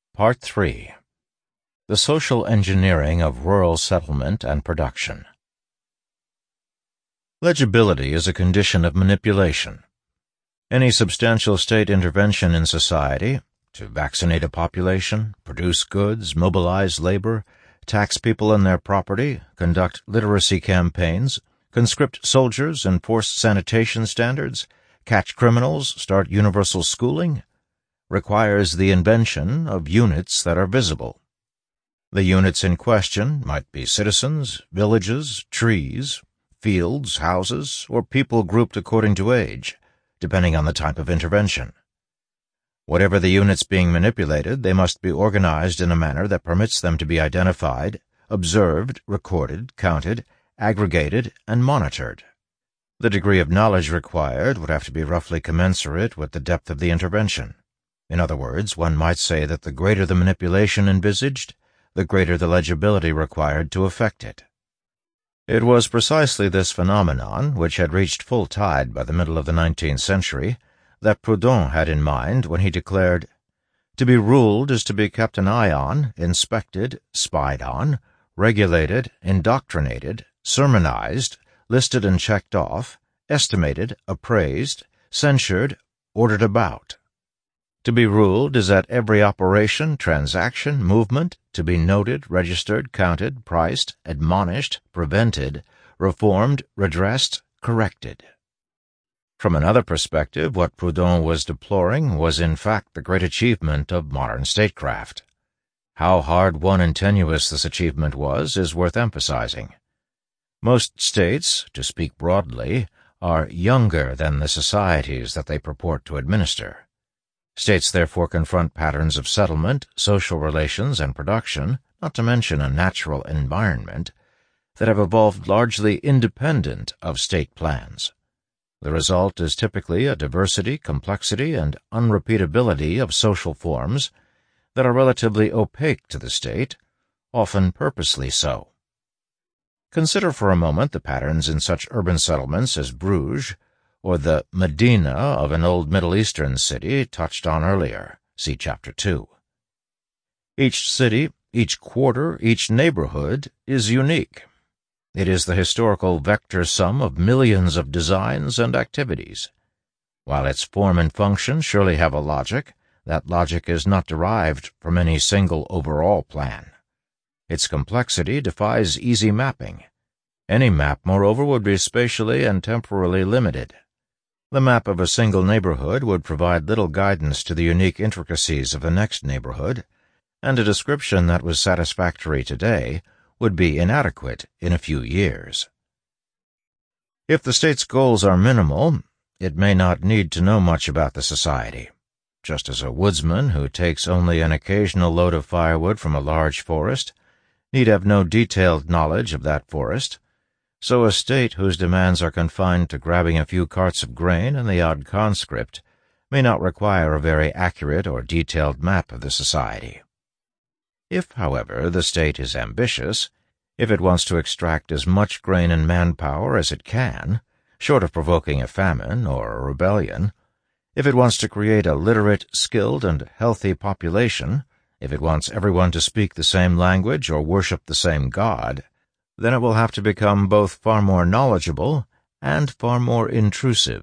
Part 3. The Social Engineering of Rural Settlement and Production. Legibility is a condition of manipulation. Any substantial state intervention in society, to vaccinate a population, produce goods, mobilize labor, tax people and their property, conduct literacy campaigns, conscript soldiers, enforce sanitation standards, catch criminals, start universal schooling, requires the invention of units that are visible. The units in question might be citizens, villages, trees, fields, houses, or people grouped according to age, depending on the type of intervention. Whatever the units being manipulated, they must be organized in a manner that permits them to be identified, observed, recorded, counted, aggregated, and monitored. The degree of knowledge required would have to be roughly commensurate with the depth of the intervention. In other words, one might say that the greater the manipulation envisaged, the greater the legibility required to effect it. It was precisely this phenomenon, which had reached full tide by the middle of the 19th century, that Proudhon had in mind when he declared, "To be ruled is to be kept an eye on, inspected, spied on, regulated, indoctrinated, sermonized, listed and checked off, estimated, appraised, censured, ordered about. To be ruled is at every operation, transaction, movement, to be noted, registered, counted, priced, admonished, prevented, reformed, redressed, corrected." From another perspective, what Proudhon was deploring was in fact the great achievement of modern statecraft. How hard-won and tenuous this achievement was is worth emphasizing. Most states, to speak broadly, are younger than the societies that they purport to administer. States therefore confront patterns of settlement, social relations, and production, not to mention a natural environment, that have evolved largely independent of state plans. The result is typically a diversity, complexity, and unrepeatability of social forms that are relatively opaque to the state, often purposely so. Consider for a moment the patterns in such urban settlements as Bruges, or the Medina of an old Middle Eastern city touched on earlier. See Chapter 2. Each city, each quarter, each neighborhood is unique. It is the historical vector sum of millions of designs and activities. While its form and function surely have a logic, that logic is not derived from any single overall plan. Its complexity defies easy mapping. Any map, moreover, would be spatially and temporally limited. The map of a single neighborhood would provide little guidance to the unique intricacies of the next neighborhood, and a description that was satisfactory today would be inadequate in a few years. If the state's goals are minimal, it may not need to know much about the society. Just as a woodsman who takes only an occasional load of firewood from a large forest need have no detailed knowledge of that forest, so a state whose demands are confined to grabbing a few carts of grain and the odd conscript may not require a very accurate or detailed map of the society. If, however, the state is ambitious, if it wants to extract as much grain and manpower as it can, short of provoking a famine or a rebellion, if it wants to create a literate, skilled, and healthy population, if it wants everyone to speak the same language or worship the same God, then it will have to become both far more knowledgeable and far more intrusive.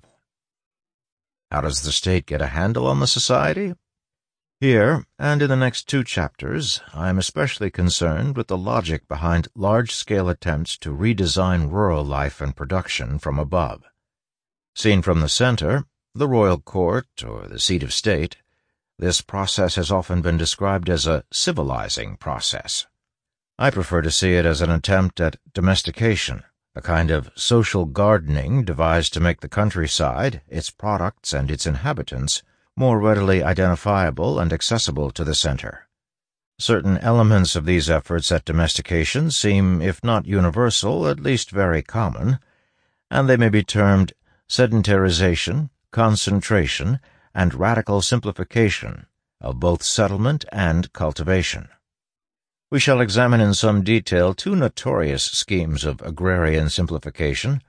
How does the state get a handle on the society? Here, and in the next 2 chapters, I am especially concerned with the logic behind large-scale attempts to redesign rural life and production from above. Seen from the center, the royal court, or the seat of state, this process has often been described as a civilizing process. I prefer to see it as an attempt at domestication, a kind of social gardening devised to make the countryside, its products, and its inhabitants more readily identifiable and accessible to the center. Certain elements of these efforts at domestication seem, if not universal, at least very common, and they may be termed sedentarization, concentration, and radical simplification of both settlement and cultivation. We shall examine in some detail 2 notorious schemes of agrarian simplification,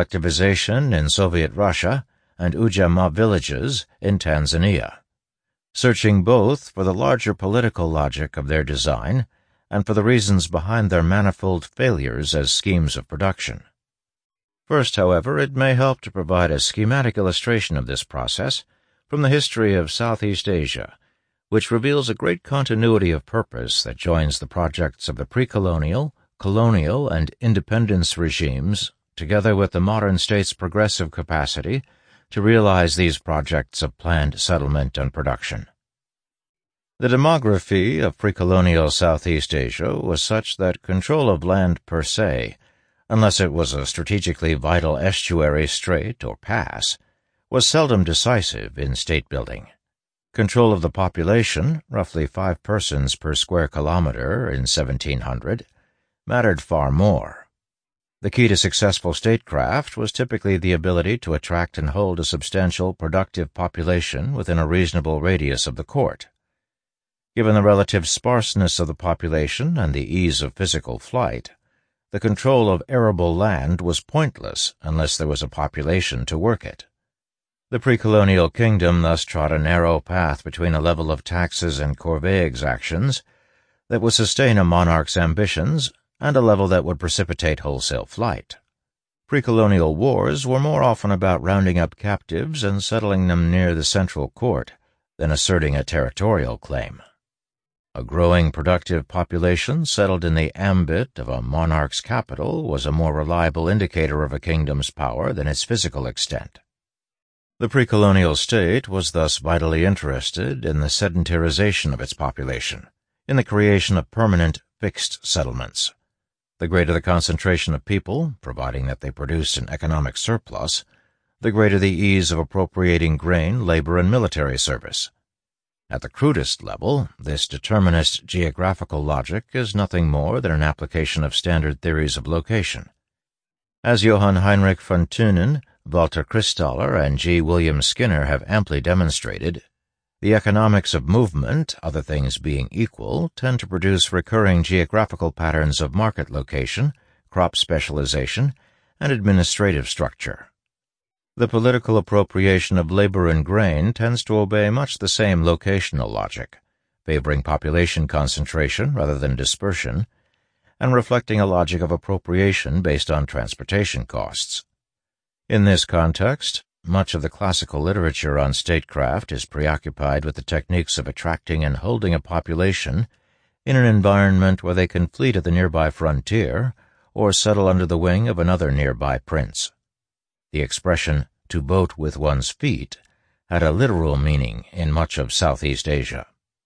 collectivization in Soviet Russia and Ujamaa villages in Tanzania. searching both for the larger political logic of their design and for the reasons behind their manifold failures as schemes of production. First, however, it may help to provide a schematic illustration of this process from the history of Southeast Asia, which reveals a great continuity of purpose that joins the projects of the pre-colonial, colonial, and independence regimes together with the modern state's progressive capacity to realize these projects of planned settlement and production. The demography of pre-colonial Southeast Asia was such that control of land per se, unless it was a strategically vital estuary, strait, or pass, was seldom decisive in state-building. Control of the population, roughly 5 persons per square kilometer in 1700, mattered far more. The key to successful statecraft was typically the ability to attract and hold a substantial productive population within a reasonable radius of the court. Given the relative sparseness of the population and the ease of physical flight, the control of arable land was pointless unless there was a population to work it. The pre-colonial kingdom thus trod a narrow path between a level of taxes and corvée exactions that would sustain a monarch's ambitions and a level that would precipitate wholesale flight. Pre-colonial wars were more often about rounding up captives and settling them near the central court than asserting a territorial claim. A growing productive population settled in the ambit of a monarch's capital was a more reliable indicator of a kingdom's power than its physical extent. The pre-colonial state was thus vitally interested in the sedentarization of its population, in the creation of permanent, fixed settlements. The greater the concentration of people, providing that they produced an economic surplus, the greater the ease of appropriating grain, labor, and military service. At the crudest level, this determinist geographical logic is nothing more than an application of standard theories of location. As Johann Heinrich von Thünen, Walter Christaller, and G. William Skinner have amply demonstrated, the economics of movement, other things being equal, tend to produce recurring geographical patterns of market location, crop specialization, and administrative structure. The political appropriation of labor and grain tends to obey much the same locational logic, favoring population concentration rather than dispersion, and reflecting a logic of appropriation based on transportation costs. In this context, much of the classical literature on statecraft is preoccupied with the techniques of attracting and holding a population in an environment where they can flee to the nearby frontier or settle under the wing of another nearby prince. The expression, to vote with one's feet, had a literal meaning in much of Southeast Asia.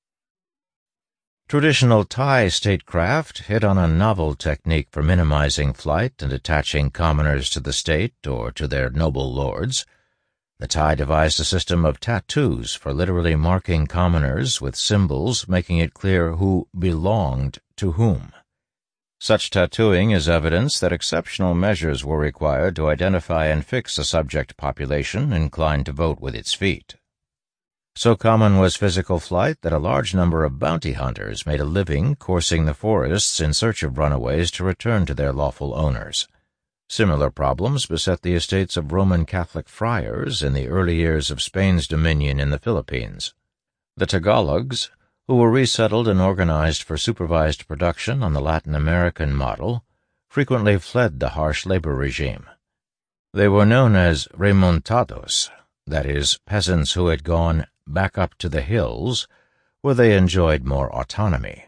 Traditional Thai statecraft hit on a novel technique for minimizing flight and attaching commoners to the state or to their noble lords. The Thai devised a system of tattoos for literally marking commoners with symbols making it clear who belonged to whom. Such tattooing is evidence that exceptional measures were required to identify and fix a subject population inclined to vote with its feet. So common was physical flight that a large number of bounty hunters made a living coursing the forests in search of runaways to return to their lawful owners. Similar problems beset the estates of Roman Catholic friars in the early years of Spain's dominion in the Philippines. The Tagalogs, who were resettled and organized for supervised production on the Latin American model, frequently fled the harsh labor regime. They were known as remontados, that is, peasants who had gone back up to the hills, where they enjoyed more autonomy.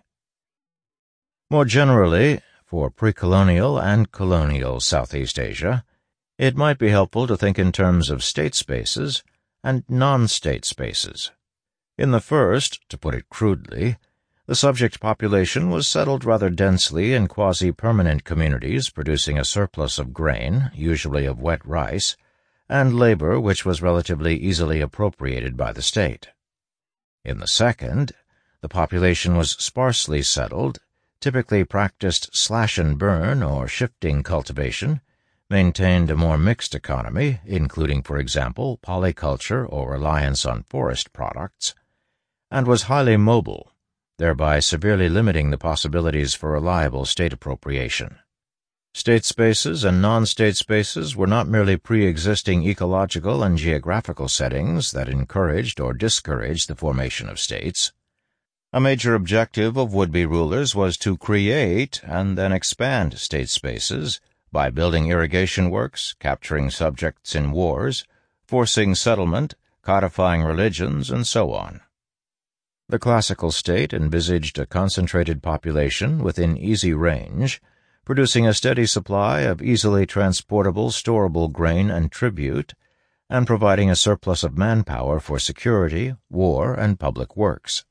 More generally, for pre-colonial and colonial Southeast Asia, it might be helpful to think in terms of state spaces and non-state spaces. In the first, to put it crudely, the subject population was settled rather densely in quasi-permanent communities producing a surplus of grain, usually of wet rice, and labor which was relatively easily appropriated by the state. In the second, the population was sparsely settled, typically practiced slash-and-burn or shifting cultivation, maintained a more mixed economy, including, for example, polyculture or reliance on forest products, and was highly mobile, thereby severely limiting the possibilities for reliable state appropriation. State spaces and non-state spaces were not merely pre-existing ecological and geographical settings that encouraged or discouraged the formation of states. A major objective of would-be rulers was to create and then expand state spaces by building irrigation works, capturing subjects in wars, forcing settlement, codifying religions, and so on. The classical state envisaged a concentrated population within easy range, producing a steady supply of easily transportable, storable grain and tribute, and providing a surplus of manpower for security, war, and public works.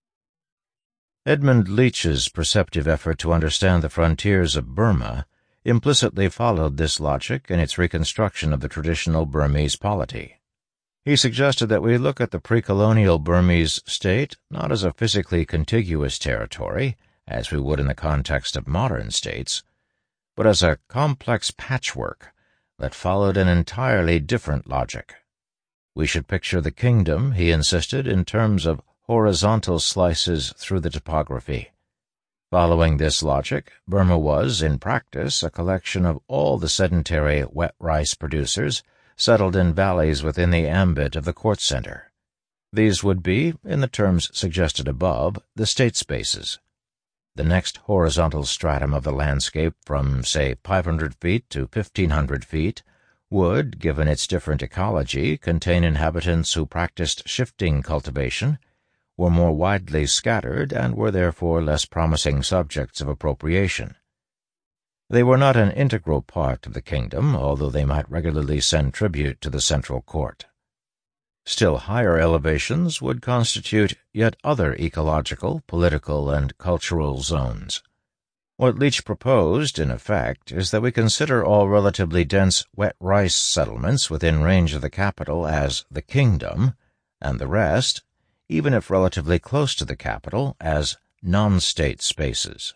Edmund Leach's perceptive effort to understand the frontiers of Burma implicitly followed this logic in its reconstruction of the traditional Burmese polity. He suggested that we look at the pre-colonial Burmese state not as a physically contiguous territory, as we would in the context of modern states, but as a complex patchwork that followed an entirely different logic. We should picture the kingdom, he insisted, in terms of horizontal slices through the topography. Following this logic, Burma was, in practice, a collection of all the sedentary wet rice producers settled in valleys within the ambit of the court center. These would be, in the terms suggested above, the state spaces. The next horizontal stratum of the landscape from, say, 500 feet to 1,500 feet would, given its different ecology, contain inhabitants who practiced shifting cultivation, were more widely scattered, and were therefore less promising subjects of appropriation. They were not an integral part of the kingdom, although they might regularly send tribute to the central court. Still higher elevations would constitute yet other ecological, political, and cultural zones. What Leach proposed, in effect, is that we consider all relatively dense wet rice settlements within range of the capital as the kingdom, and the rest, even if relatively close to the capital, as non-state spaces.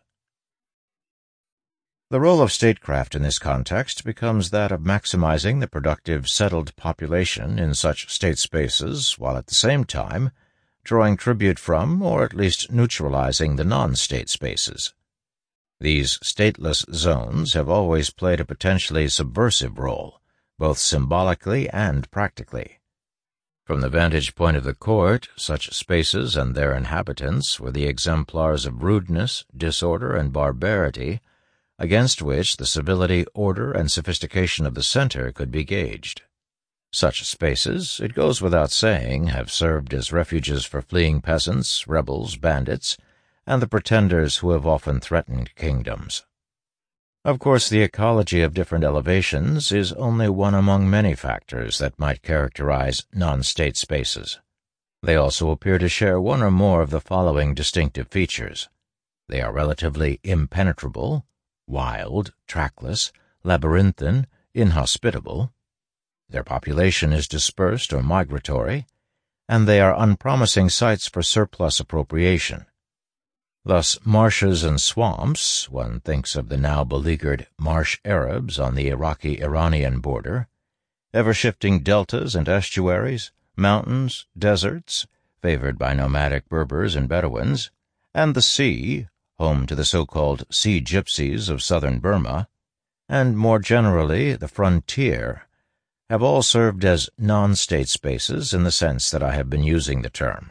The role of statecraft in this context becomes that of maximizing the productive settled population in such state spaces, while at the same time drawing tribute from, or at least neutralizing, the non-state spaces. These stateless zones have always played a potentially subversive role, both symbolically and practically. From the vantage point of the court, such spaces and their inhabitants were the exemplars of rudeness, disorder, and barbarity, against which the civility, order, and sophistication of the center could be gauged. Such spaces, it goes without saying, have served as refuges for fleeing peasants, rebels, bandits, and the pretenders who have often threatened kingdoms. Of course, the ecology of different elevations is only one among many factors that might characterize non-state spaces. They also appear to share one or more of the following distinctive features. They are relatively impenetrable, wild, trackless, labyrinthine, inhospitable. Their population is dispersed or migratory, and they are unpromising sites for surplus appropriation. Thus, marshes and swamps, one thinks of the now beleaguered marsh Arabs on the Iraqi-Iranian border, ever-shifting deltas and estuaries, mountains, deserts, favored by nomadic Berbers and Bedouins, and the sea, home to the so-called sea gypsies of southern Burma, and more generally the frontier, have all served as non-state spaces in the sense that I have been using the term.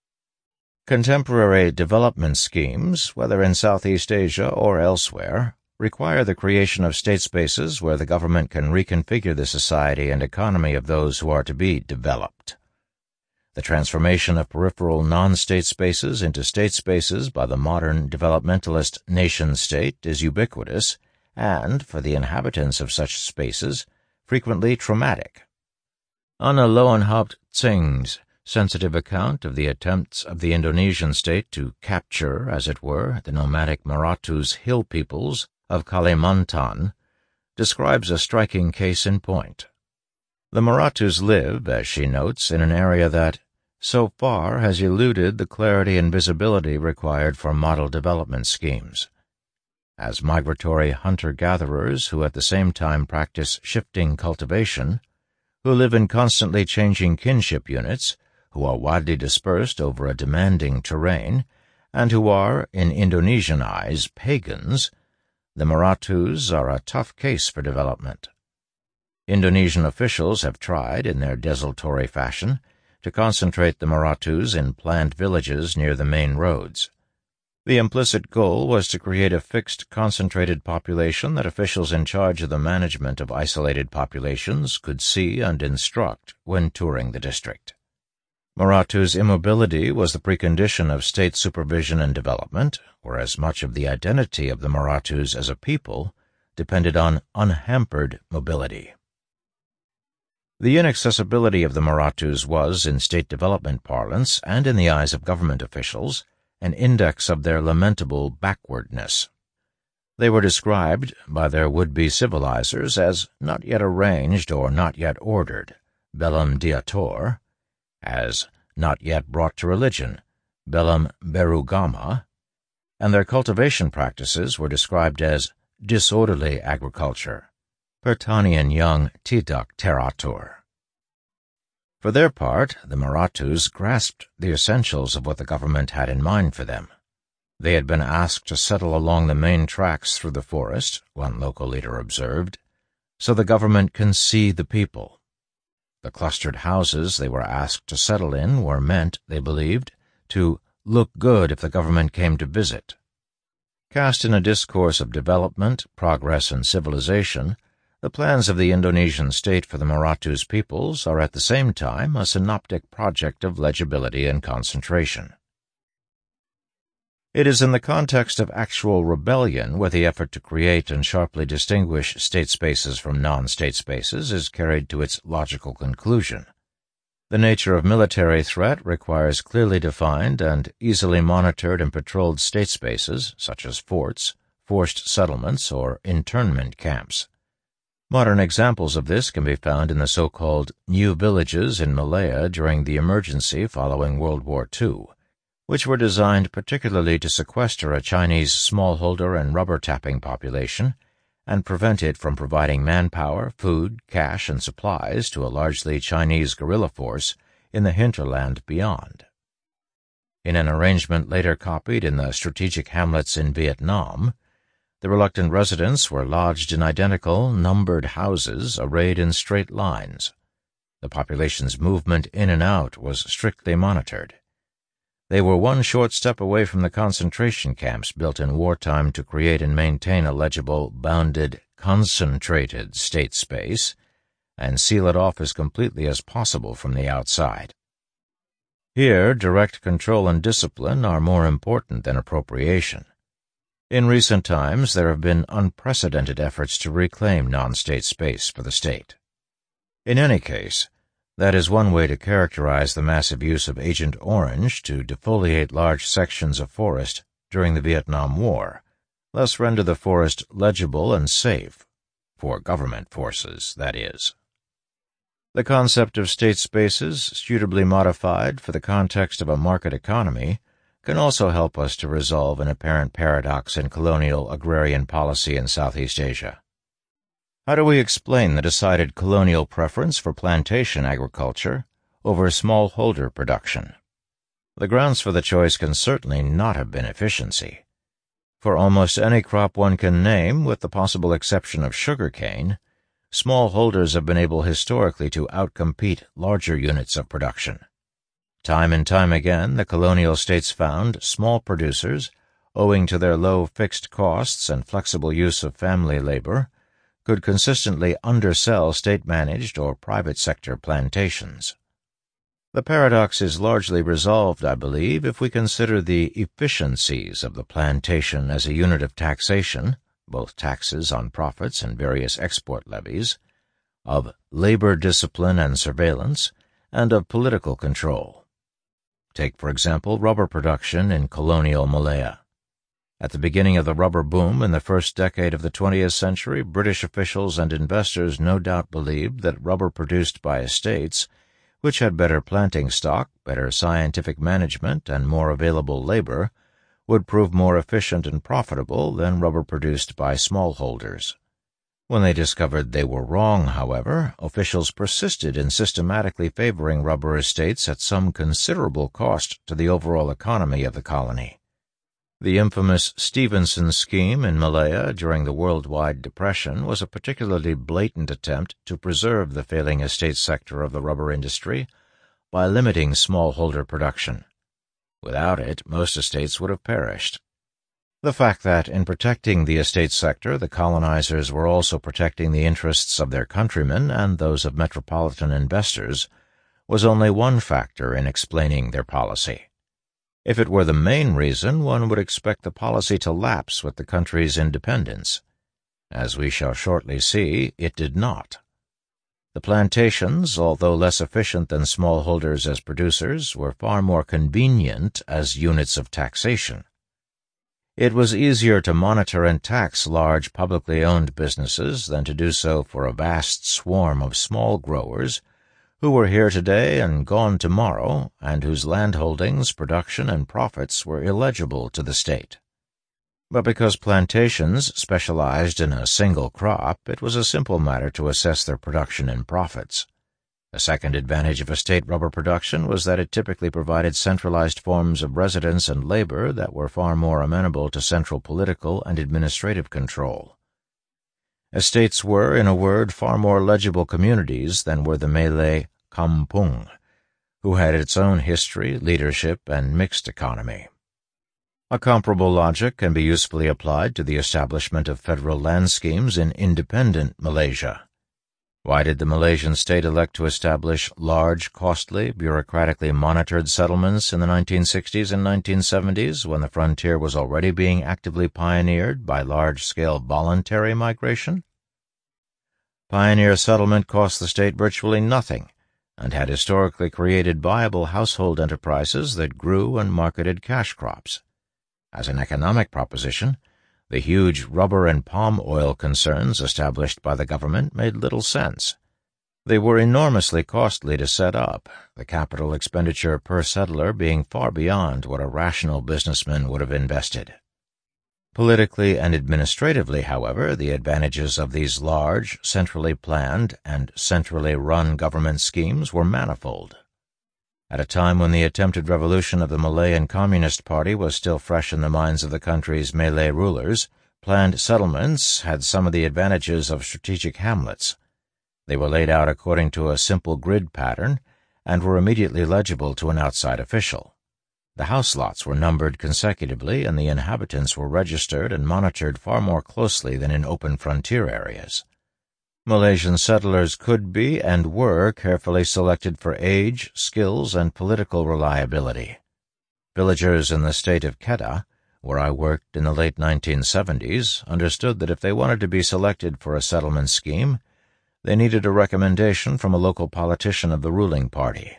Contemporary development schemes, whether in Southeast Asia or elsewhere, require the creation of state spaces where the government can reconfigure the society and economy of those who are to be developed. The transformation of peripheral non-state spaces into state spaces by the modern developmentalist nation-state is ubiquitous and, for the inhabitants of such spaces, frequently traumatic. Anna Lowenhaupt-Tsing's sensitive account of the attempts of the Indonesian state to capture, as it were, the nomadic Maratus hill peoples of Kalimantan describes a striking case in point. The Maratus live, as she notes, in an area that, so far, has eluded the clarity and visibility required for model development schemes. As migratory hunter-gatherers who at the same time practice shifting cultivation, who live in constantly changing kinship units, who are widely dispersed over a demanding terrain, and who are, in Indonesian eyes, pagans, the Marathus are a tough case for development. Indonesian officials have tried, in their desultory fashion, to concentrate the Marathus in planned villages near the main roads. The implicit goal was to create a fixed, concentrated population that officials in charge of the management of isolated populations could see and instruct when touring the district. Marathus' immobility was the precondition of state supervision and development, whereas much of the identity of the Marathus as a people depended on unhampered mobility. The inaccessibility of the Marathus was, in state development parlance and in the eyes of government officials, an index of their lamentable backwardness. They were described by their would-be civilizers as not yet arranged or not yet ordered, bellum diator, as not yet brought to religion, bellum berugama, and their cultivation practices were described as disorderly agriculture, pertanian young tidak teratur. For their part, the Marathus grasped the essentials of what the government had in mind for them. They had been asked to settle along the main tracks through the forest, one local leader observed, so the government can see the people. The clustered houses they were asked to settle in were meant, they believed, to look good if the government came to visit. Cast in a discourse of development, progress, and civilization, the plans of the Indonesian state for the Marathus peoples are at the same time a synoptic project of legibility and concentration. It is in the context of actual rebellion where the effort to create and sharply distinguish state spaces from non-state spaces is carried to its logical conclusion. The nature of military threat requires clearly defined and easily monitored and patrolled state spaces, such as forts, forced settlements, or internment camps. Modern examples of this can be found in the so-called new villages in Malaya during the emergency following World War II, which were designed particularly to sequester a Chinese smallholder and rubber-tapping population and prevent it from providing manpower, food, cash, and supplies to a largely Chinese guerrilla force in the hinterland beyond. In an arrangement later copied in the strategic hamlets in Vietnam, the reluctant residents were lodged in identical, numbered houses arrayed in straight lines. The population's movement in and out was strictly monitored. They were one short step away from the concentration camps built in wartime to create and maintain a legible, bounded, concentrated state space and seal it off as completely as possible from the outside. Here, direct control and discipline are more important than appropriation. In recent times, there have been unprecedented efforts to reclaim non-state space for the state. In any case, that is one way to characterize the massive use of Agent Orange to defoliate large sections of forest during the Vietnam War, thus render the forest legible and safe, for government forces, that is. The concept of state spaces, suitably modified for the context of a market economy, can also help us to resolve an apparent paradox in colonial agrarian policy in Southeast Asia. How do we explain the decided colonial preference for plantation agriculture over smallholder production? The grounds for the choice can certainly not have been efficiency. For almost any crop one can name, with the possible exception of sugarcane, smallholders have been able historically to outcompete larger units of production. Time and time again, the colonial states found small producers, owing to their low fixed costs and flexible use of family labor, could consistently undersell state-managed or private sector plantations. The paradox is largely resolved, I believe, if we consider the efficiencies of the plantation as a unit of taxation, both taxes on profits and various export levies, of labor discipline and surveillance, and of political control. Take, for example, rubber production in colonial Malaya. At the beginning of the rubber boom in the first decade of the 20th century, British officials and investors no doubt believed that rubber produced by estates, which had better planting stock, better scientific management, and more available labor, would prove more efficient and profitable than rubber produced by smallholders. When they discovered they were wrong, however, officials persisted in systematically favoring rubber estates at some considerable cost to the overall economy of the colony. The infamous Stevenson scheme in Malaya during the worldwide depression was a particularly blatant attempt to preserve the failing estate sector of the rubber industry by limiting smallholder production. Without it, most estates would have perished. The fact that in protecting the estate sector, the colonizers were also protecting the interests of their countrymen and those of metropolitan investors was only one factor in explaining their policy. If it were the main reason, one would expect the policy to lapse with the country's independence. As we shall shortly see, it did not. The plantations, although less efficient than smallholders as producers, were far more convenient as units of taxation. It was easier to monitor and tax large publicly owned businesses than to do so for a vast swarm of small growers who were here today and gone tomorrow, and whose landholdings, production, and profits were illegible to the state. But because plantations specialized in a single crop, it was a simple matter to assess their production and profits. A second advantage of estate rubber production was that it typically provided centralized forms of residence and labor that were far more amenable to central political and administrative control. Estates were, in a word, far more legible communities than were the Malay kampung, who had its own history, leadership, and mixed economy. A comparable logic can be usefully applied to the establishment of federal land schemes in independent Malaysia. Why did the Malaysian state elect to establish large, costly, bureaucratically monitored settlements in the 1960s and 1970s when the frontier was already being actively pioneered by large-scale voluntary migration? Pioneer settlement cost the state virtually nothing and had historically created viable household enterprises that grew and marketed cash crops. As an economic proposition, the huge rubber and palm oil concerns established by the government made little sense. They were enormously costly to set up, the capital expenditure per settler being far beyond what a rational businessman would have invested. Politically and administratively, however, the advantages of these large, centrally planned, and centrally run government schemes were manifold. At a time when the attempted revolution of the Malayan Communist Party was still fresh in the minds of the country's Malay rulers, planned settlements had some of the advantages of strategic hamlets. They were laid out according to a simple grid pattern and were immediately legible to an outside official. The house lots were numbered consecutively, and the inhabitants were registered and monitored far more closely than in open frontier areas. Malaysian settlers could be and were carefully selected for age, skills, and political reliability. Villagers in the state of Kedah, where I worked in the late 1970s, understood that if they wanted to be selected for a settlement scheme, they needed a recommendation from a local politician of the ruling party.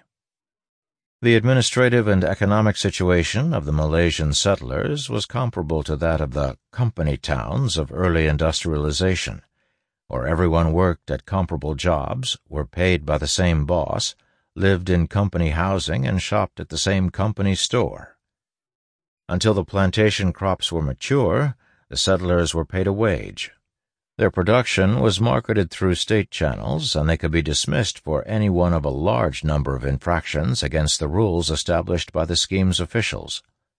The administrative and economic situation of the Malaysian settlers was comparable to that of the company towns of early industrialization, where everyone worked at comparable jobs, were paid by the same boss, lived in company housing, and shopped at the same company store. Until the plantation crops were mature, the settlers were paid a wage. Their production was marketed through state channels, and they could be dismissed for any one of a large number of infractions against the rules established by the scheme's officials.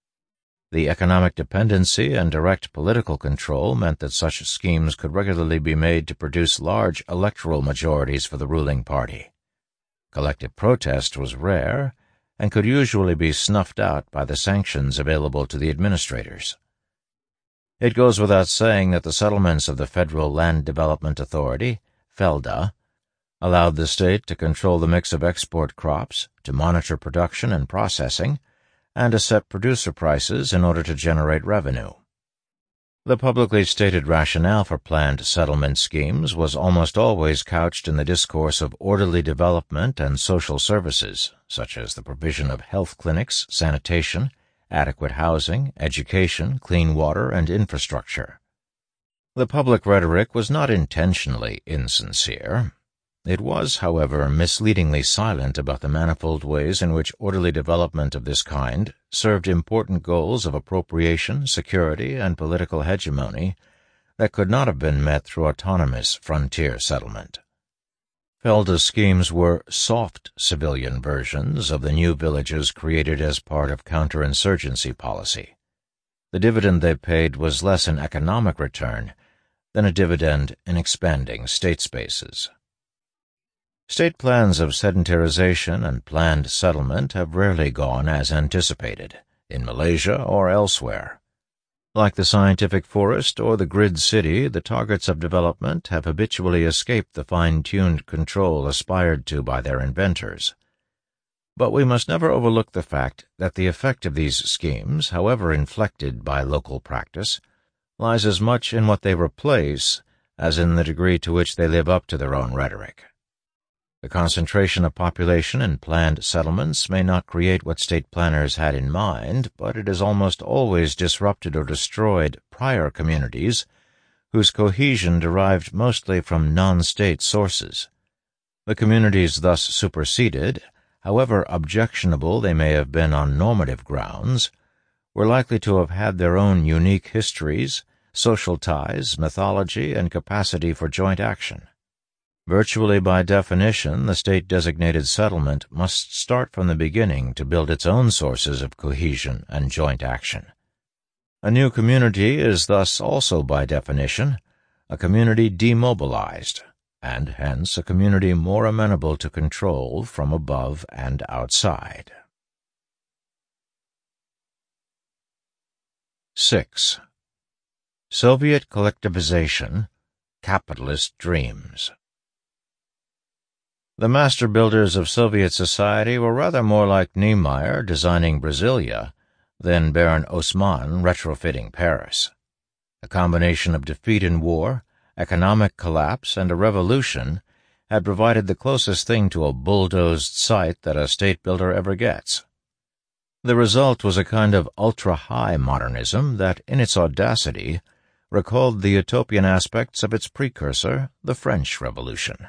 The economic dependency and direct political control meant that such schemes could regularly be made to produce large electoral majorities for the ruling party. Collective protest was rare and could usually be snuffed out by the sanctions available to the administrators. It goes without saying that the settlements of the Federal Land Development Authority, FELDA, allowed the state to control the mix of export crops, to monitor production and processing, and to set producer prices in order to generate revenue. The publicly stated rationale for planned settlement schemes was almost always couched in the discourse of orderly development and social services, such as the provision of health clinics, sanitation, adequate housing, education, clean water, and infrastructure. The public rhetoric was not intentionally insincere. It was, however, misleadingly silent about the manifold ways in which orderly development of this kind served important goals of appropriation, security, and political hegemony that could not have been met through autonomous frontier settlement. FELDA's schemes were soft civilian versions of the new villages created as part of counterinsurgency policy. the dividend they paid was less an economic return than a dividend in expanding state spaces. State plans of sedentarization and planned settlement have rarely gone as anticipated, in Malaysia or elsewhere. Like the scientific forest or the grid city, the targets of development have habitually escaped the fine-tuned control aspired to by their inventors. But we must never overlook the fact that the effect of these schemes, however inflected by local practice, lies as much in what they replace as in the degree to which they live up to their own rhetoric. The concentration of population in planned settlements may not create what state planners had in mind, but it has almost always disrupted or destroyed prior communities whose cohesion derived mostly from non-state sources. The communities thus superseded, however objectionable they may have been on normative grounds, were likely to have had their own unique histories, social ties, mythology, and capacity for joint action. Virtually by definition, the state-designated settlement must start from the beginning to build its own sources of cohesion and joint action. A new community is thus also by definition a community demobilized, and hence a community more amenable to control from above and outside. 6. Soviet collectivization, capitalist dreams. The master builders of Soviet society were rather more like Niemeyer designing Brasilia than Baron Haussmann retrofitting Paris. A combination of defeat in war, economic collapse, and a revolution had provided the closest thing to a bulldozed site that a state builder ever gets. The result was a kind of ultra-high modernism that, in its audacity, recalled the utopian aspects of its precursor, the French Revolution.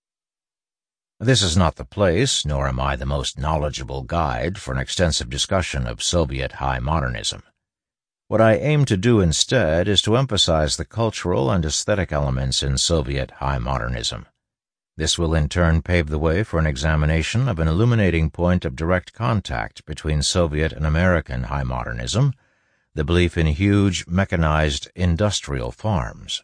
This is not the place, nor am I the most knowledgeable guide for an extensive discussion of Soviet high modernism. What I aim to do instead is to emphasize the cultural and aesthetic elements in Soviet high modernism. This will in turn pave the way for an examination of an illuminating point of direct contact between Soviet and American high modernism, the belief in huge, mechanized industrial farms.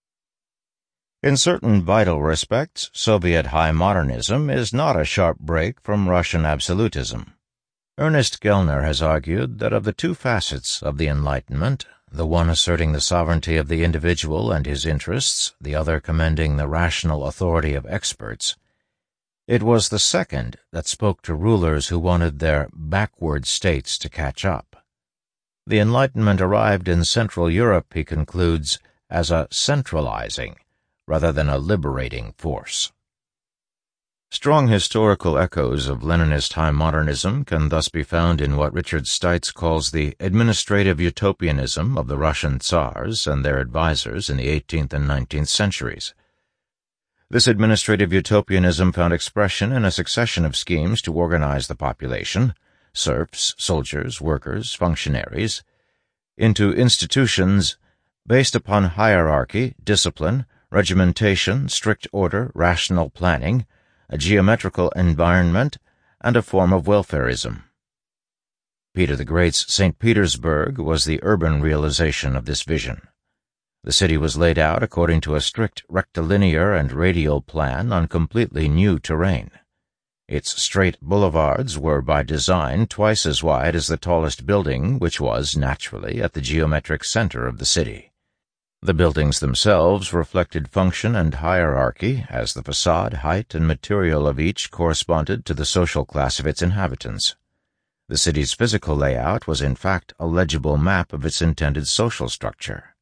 In certain vital respects, Soviet high modernism is not a sharp break from Russian absolutism. Ernest Gellner has argued that of the two facets of the Enlightenment, the one asserting the sovereignty of the individual and his interests, the other commending the rational authority of experts, it was the second that spoke to rulers who wanted their backward states to catch up. The Enlightenment arrived in Central Europe, he concludes, as a centralizing rather than a liberating force. Strong historical echoes of Leninist high modernism can thus be found in what Richard Stites calls the administrative utopianism of the Russian Tsars and their advisors in the 18th and 19th centuries. This administrative utopianism found expression in a succession of schemes to organize the population, serfs, soldiers, workers, functionaries, into institutions based upon hierarchy, discipline, regimentation, strict order, rational planning, a geometrical environment, and a form of welfarism. Peter the Great's St. Petersburg was the urban realization of this vision. The city was laid out according to a strict rectilinear and radial plan on completely new terrain. Its straight boulevards were by design twice as wide as the tallest building, which was, naturally, at the geometric center of the city. The buildings themselves reflected function and hierarchy, as the facade, height, and material of each corresponded to the social class of its inhabitants. The city's physical layout was in fact a legible map of its intended social structure.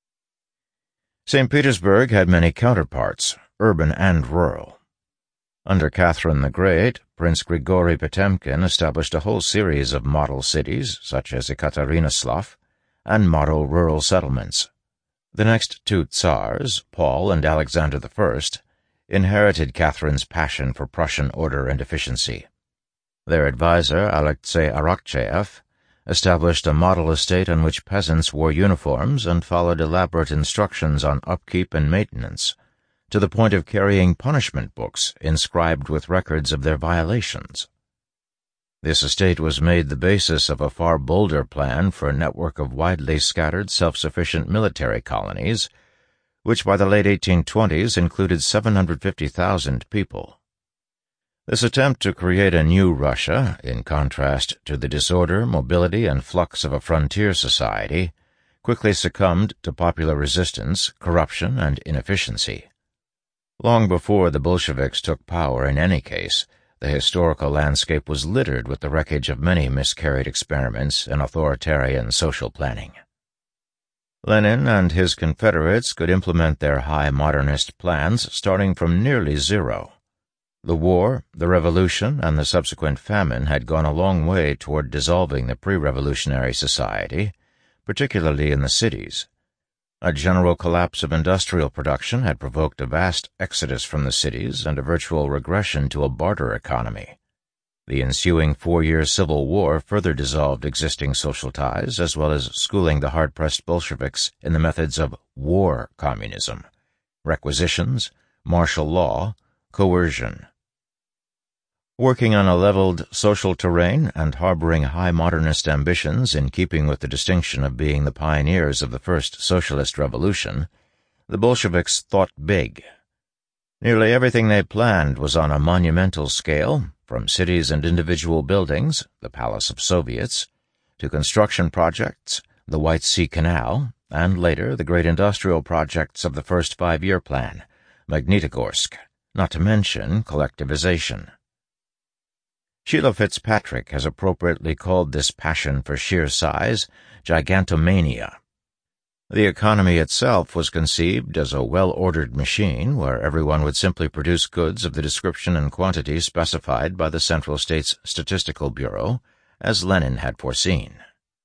St. Petersburg had many counterparts, urban and rural. Under Catherine the Great, Prince Grigory Potemkin established a whole series of model cities, such as Ekaterinoslav, and model rural settlements. The next two Tsars, Paul and Alexander I, inherited Catherine's passion for Prussian order and efficiency. Their advisor, Alexei Arakcheyev, established a model estate on which peasants wore uniforms and followed elaborate instructions on upkeep and maintenance, to the point of carrying punishment books inscribed with records of their violations. This estate was made the basis of a far bolder plan for a network of widely scattered self-sufficient military colonies, which by the late 1820s included 750,000 people. This attempt to create a new Russia, in contrast to the disorder, mobility, and flux of a frontier society, quickly succumbed to popular resistance, corruption, and inefficiency. Long before the Bolsheviks took power in any case, the historical landscape was littered with the wreckage of many miscarried experiments in authoritarian social planning. Lenin and his confederates could implement their high modernist plans starting from nearly zero. The war, the revolution, and the subsequent famine had gone a long way toward dissolving the pre-revolutionary society, particularly in the cities. A general collapse of industrial production had provoked a vast exodus from the cities and a virtual regression to a barter economy. The ensuing 4-year civil war further dissolved existing social ties, as well as schooling the hard-pressed Bolsheviks in the methods of war communism, requisitions, martial law, coercion. Working on a leveled social terrain and harboring high modernist ambitions in keeping with the distinction of being the pioneers of the first socialist revolution, the Bolsheviks thought big. Nearly everything they planned was on a monumental scale, from cities and individual buildings, the Palace of Soviets, to construction projects, the White Sea Canal, and later the great industrial projects of the first 5-year plan, Magnitogorsk, not to mention collectivization. Sheila Fitzpatrick has appropriately called this passion for sheer size gigantomania. The economy itself was conceived as a well-ordered machine where everyone would simply produce goods of the description and quantity specified by the Central States Statistical Bureau, as Lenin had foreseen.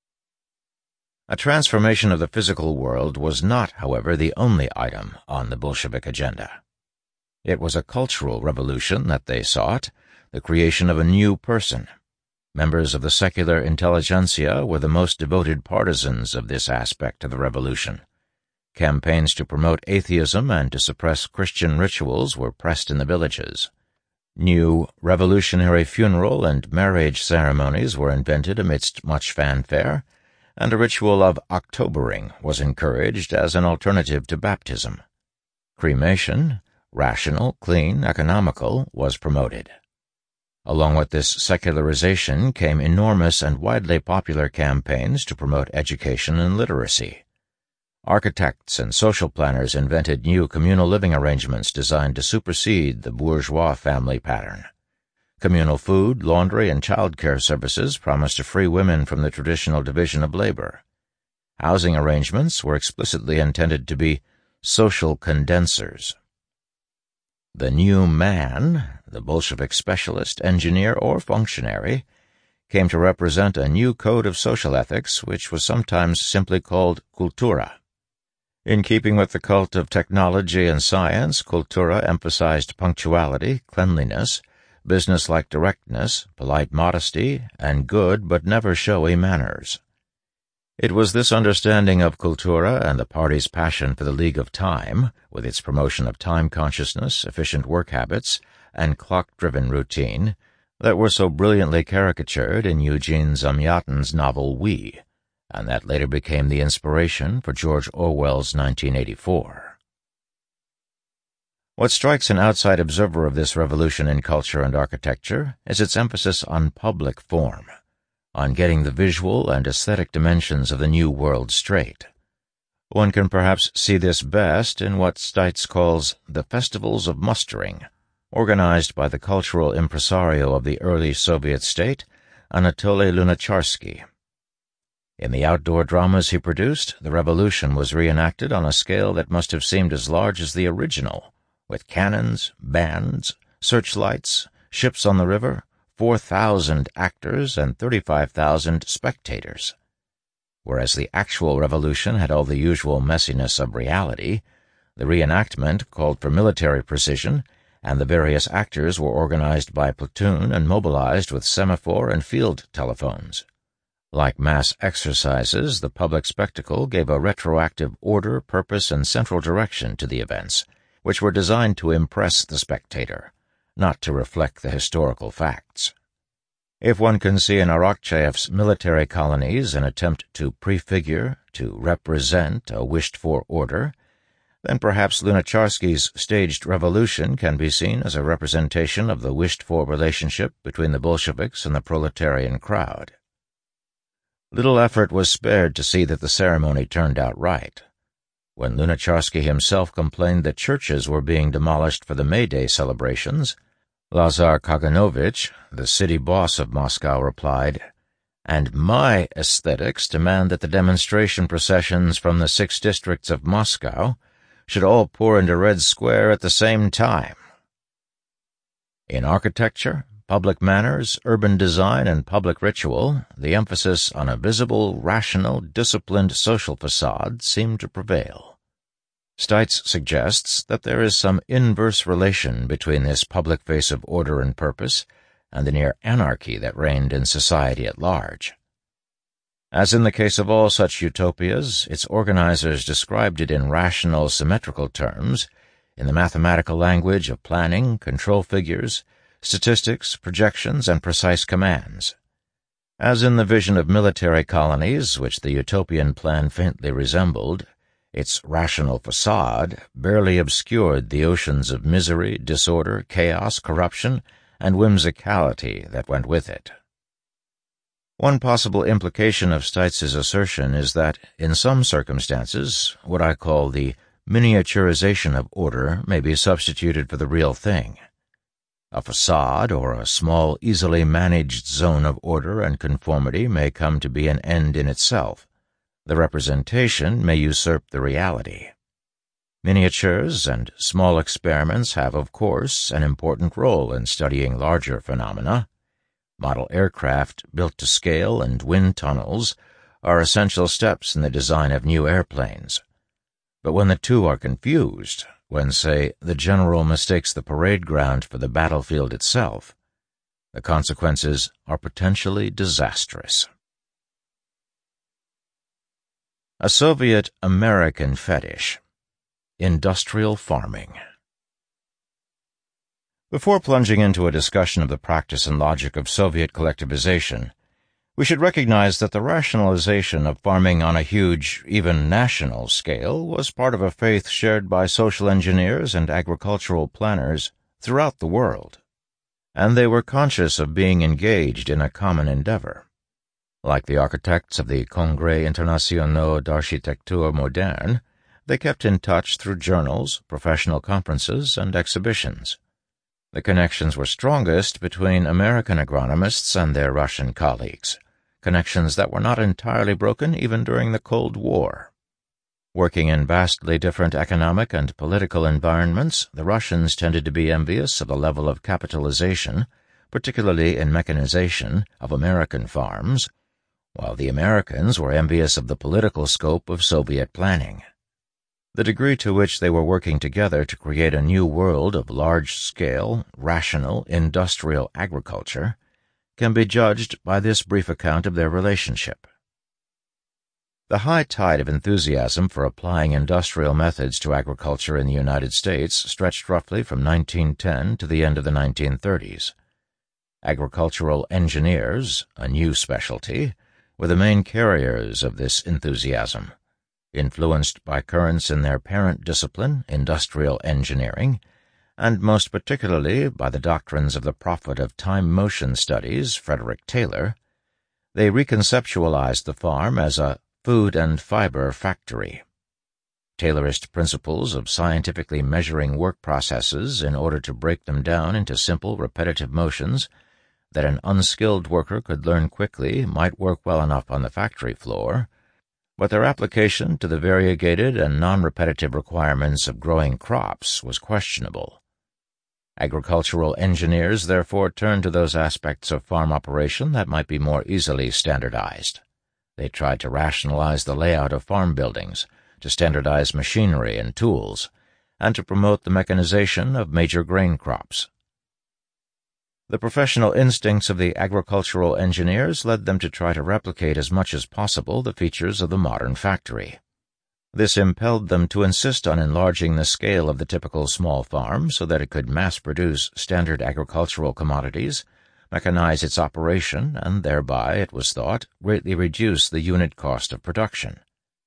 A transformation of the physical world was not, however, the only item on the Bolshevik agenda. It was a cultural revolution that they sought, the creation of a new person. Members of the secular intelligentsia were the most devoted partisans of this aspect of the revolution. Campaigns to promote atheism and to suppress Christian rituals were pressed in the villages. New revolutionary funeral and marriage ceremonies were invented amidst much fanfare, and a ritual of Octobering was encouraged as an alternative to baptism. Cremation, rational, clean, economical, was promoted. Along with this secularization came enormous and widely popular campaigns to promote education and literacy. Architects and social planners invented new communal living arrangements designed to supersede the bourgeois family pattern. Communal food, laundry, and child care services promised to free women from the traditional division of labor. Housing arrangements were explicitly intended to be social condensers. The new man, the Bolshevik specialist, engineer, or functionary, came to represent a new code of social ethics which was sometimes simply called kultura. In keeping with the cult of technology and science, kultura emphasized punctuality, cleanliness, business-like directness, polite modesty, and good but never showy manners. It was this understanding of kultura and the party's passion for the League of Time, with its promotion of time consciousness, efficient work habits, and clock-driven routine, that were so brilliantly caricatured in Eugene Zamyatin's novel We, and that later became the inspiration for George Orwell's 1984. What strikes an outside observer of this revolution in culture and architecture is its emphasis on public form, on getting the visual and aesthetic dimensions of the new world straight. One can perhaps see this best in what Stites calls the festivals of mustering, organized by the cultural impresario of the early Soviet state, Anatoly Lunacharsky. In the outdoor dramas he produced, the revolution was reenacted on a scale that must have seemed as large as the original, with cannons, bands, searchlights, ships on the river, 4,000 actors, and 35,000 spectators. Whereas the actual revolution had all the usual messiness of reality, the reenactment called for military precision, and the various actors were organized by platoon and mobilized with semaphore and field telephones. Like mass exercises, the public spectacle gave a retroactive order, purpose, and central direction to the events, which were designed to impress the spectator, not to reflect the historical facts. If one can see in Arakcheyev's military colonies an attempt to prefigure, to represent a wished-for order, then perhaps Lunacharsky's staged revolution can be seen as a representation of the wished-for relationship between the Bolsheviks and the proletarian crowd. Little effort was spared to see that the ceremony turned out right. When Lunacharsky himself complained that churches were being demolished for the May Day celebrations, Lazar Kaganovich, the city boss of Moscow, replied, "And my aesthetics demand that the demonstration processions from the 6 districts of Moscow should all pour into Red Square at the same time." In architecture, public manners, urban design, and public ritual, the emphasis on a visible, rational, disciplined social facade seemed to prevail. Stites suggests that there is some inverse relation between this public face of order and purpose and the near anarchy that reigned in society at large. As in the case of all such utopias, its organizers described it in rational, symmetrical terms, in the mathematical language of planning, control figures, statistics, projections, and precise commands. As in the vision of military colonies, which the utopian plan faintly resembled, its rational facade barely obscured the oceans of misery, disorder, chaos, corruption, and whimsicality that went with it. One possible implication of Stites' assertion is that, in some circumstances, what I call the miniaturization of order may be substituted for the real thing. A facade or a small, easily managed zone of order and conformity may come to be an end in itself. The representation may usurp the reality. Miniatures and small experiments have, of course, an important role in studying larger phenomena. Model aircraft built to scale and wind tunnels are essential steps in the design of new airplanes. But when the two are confused, when, say, the general mistakes the parade ground for the battlefield itself, the consequences are potentially disastrous. A Soviet-American fetish. Industrial farming. Before plunging into a discussion of the practice and logic of Soviet collectivization, we should recognize that the rationalization of farming on a huge, even national scale was part of a faith shared by social engineers and agricultural planners throughout the world, and they were conscious of being engaged in a common endeavor. Like the architects of the Congrès International d'Architecture Moderne, they kept in touch through journals, professional conferences, and exhibitions. The connections were strongest between American agronomists and their Russian colleagues, connections that were not entirely broken even during the Cold War. Working in vastly different economic and political environments, the Russians tended to be envious of the level of capitalization, particularly in mechanization, of American farms, while the Americans were envious of the political scope of Soviet planning. The degree to which they were working together to create a new world of large-scale, rational, industrial agriculture can be judged by this brief account of their relationship. The high tide of enthusiasm for applying industrial methods to agriculture in the United States stretched roughly from 1910 to the end of the 1930s. Agricultural engineers, a new specialty, were the main carriers of this enthusiasm, influenced by currents in their parent discipline, industrial engineering, and most particularly by the doctrines of the prophet of time-motion studies, Frederick Taylor. They reconceptualized the farm as a food and fiber factory. Taylorist principles of scientifically measuring work processes in order to break them down into simple, repetitive motions that an unskilled worker could learn quickly might work well enough on the factory floor, but their application to the variegated and non-repetitive requirements of growing crops was questionable. Agricultural engineers therefore turned to those aspects of farm operation that might be more easily standardized. They tried to rationalize the layout of farm buildings, to standardize machinery and tools, and to promote the mechanization of major grain crops. The professional instincts of the agricultural engineers led them to try to replicate as much as possible the features of the modern factory. This impelled them to insist on enlarging the scale of the typical small farm so that it could mass-produce standard agricultural commodities, mechanize its operation, and thereby, it was thought, greatly reduce the unit cost of production.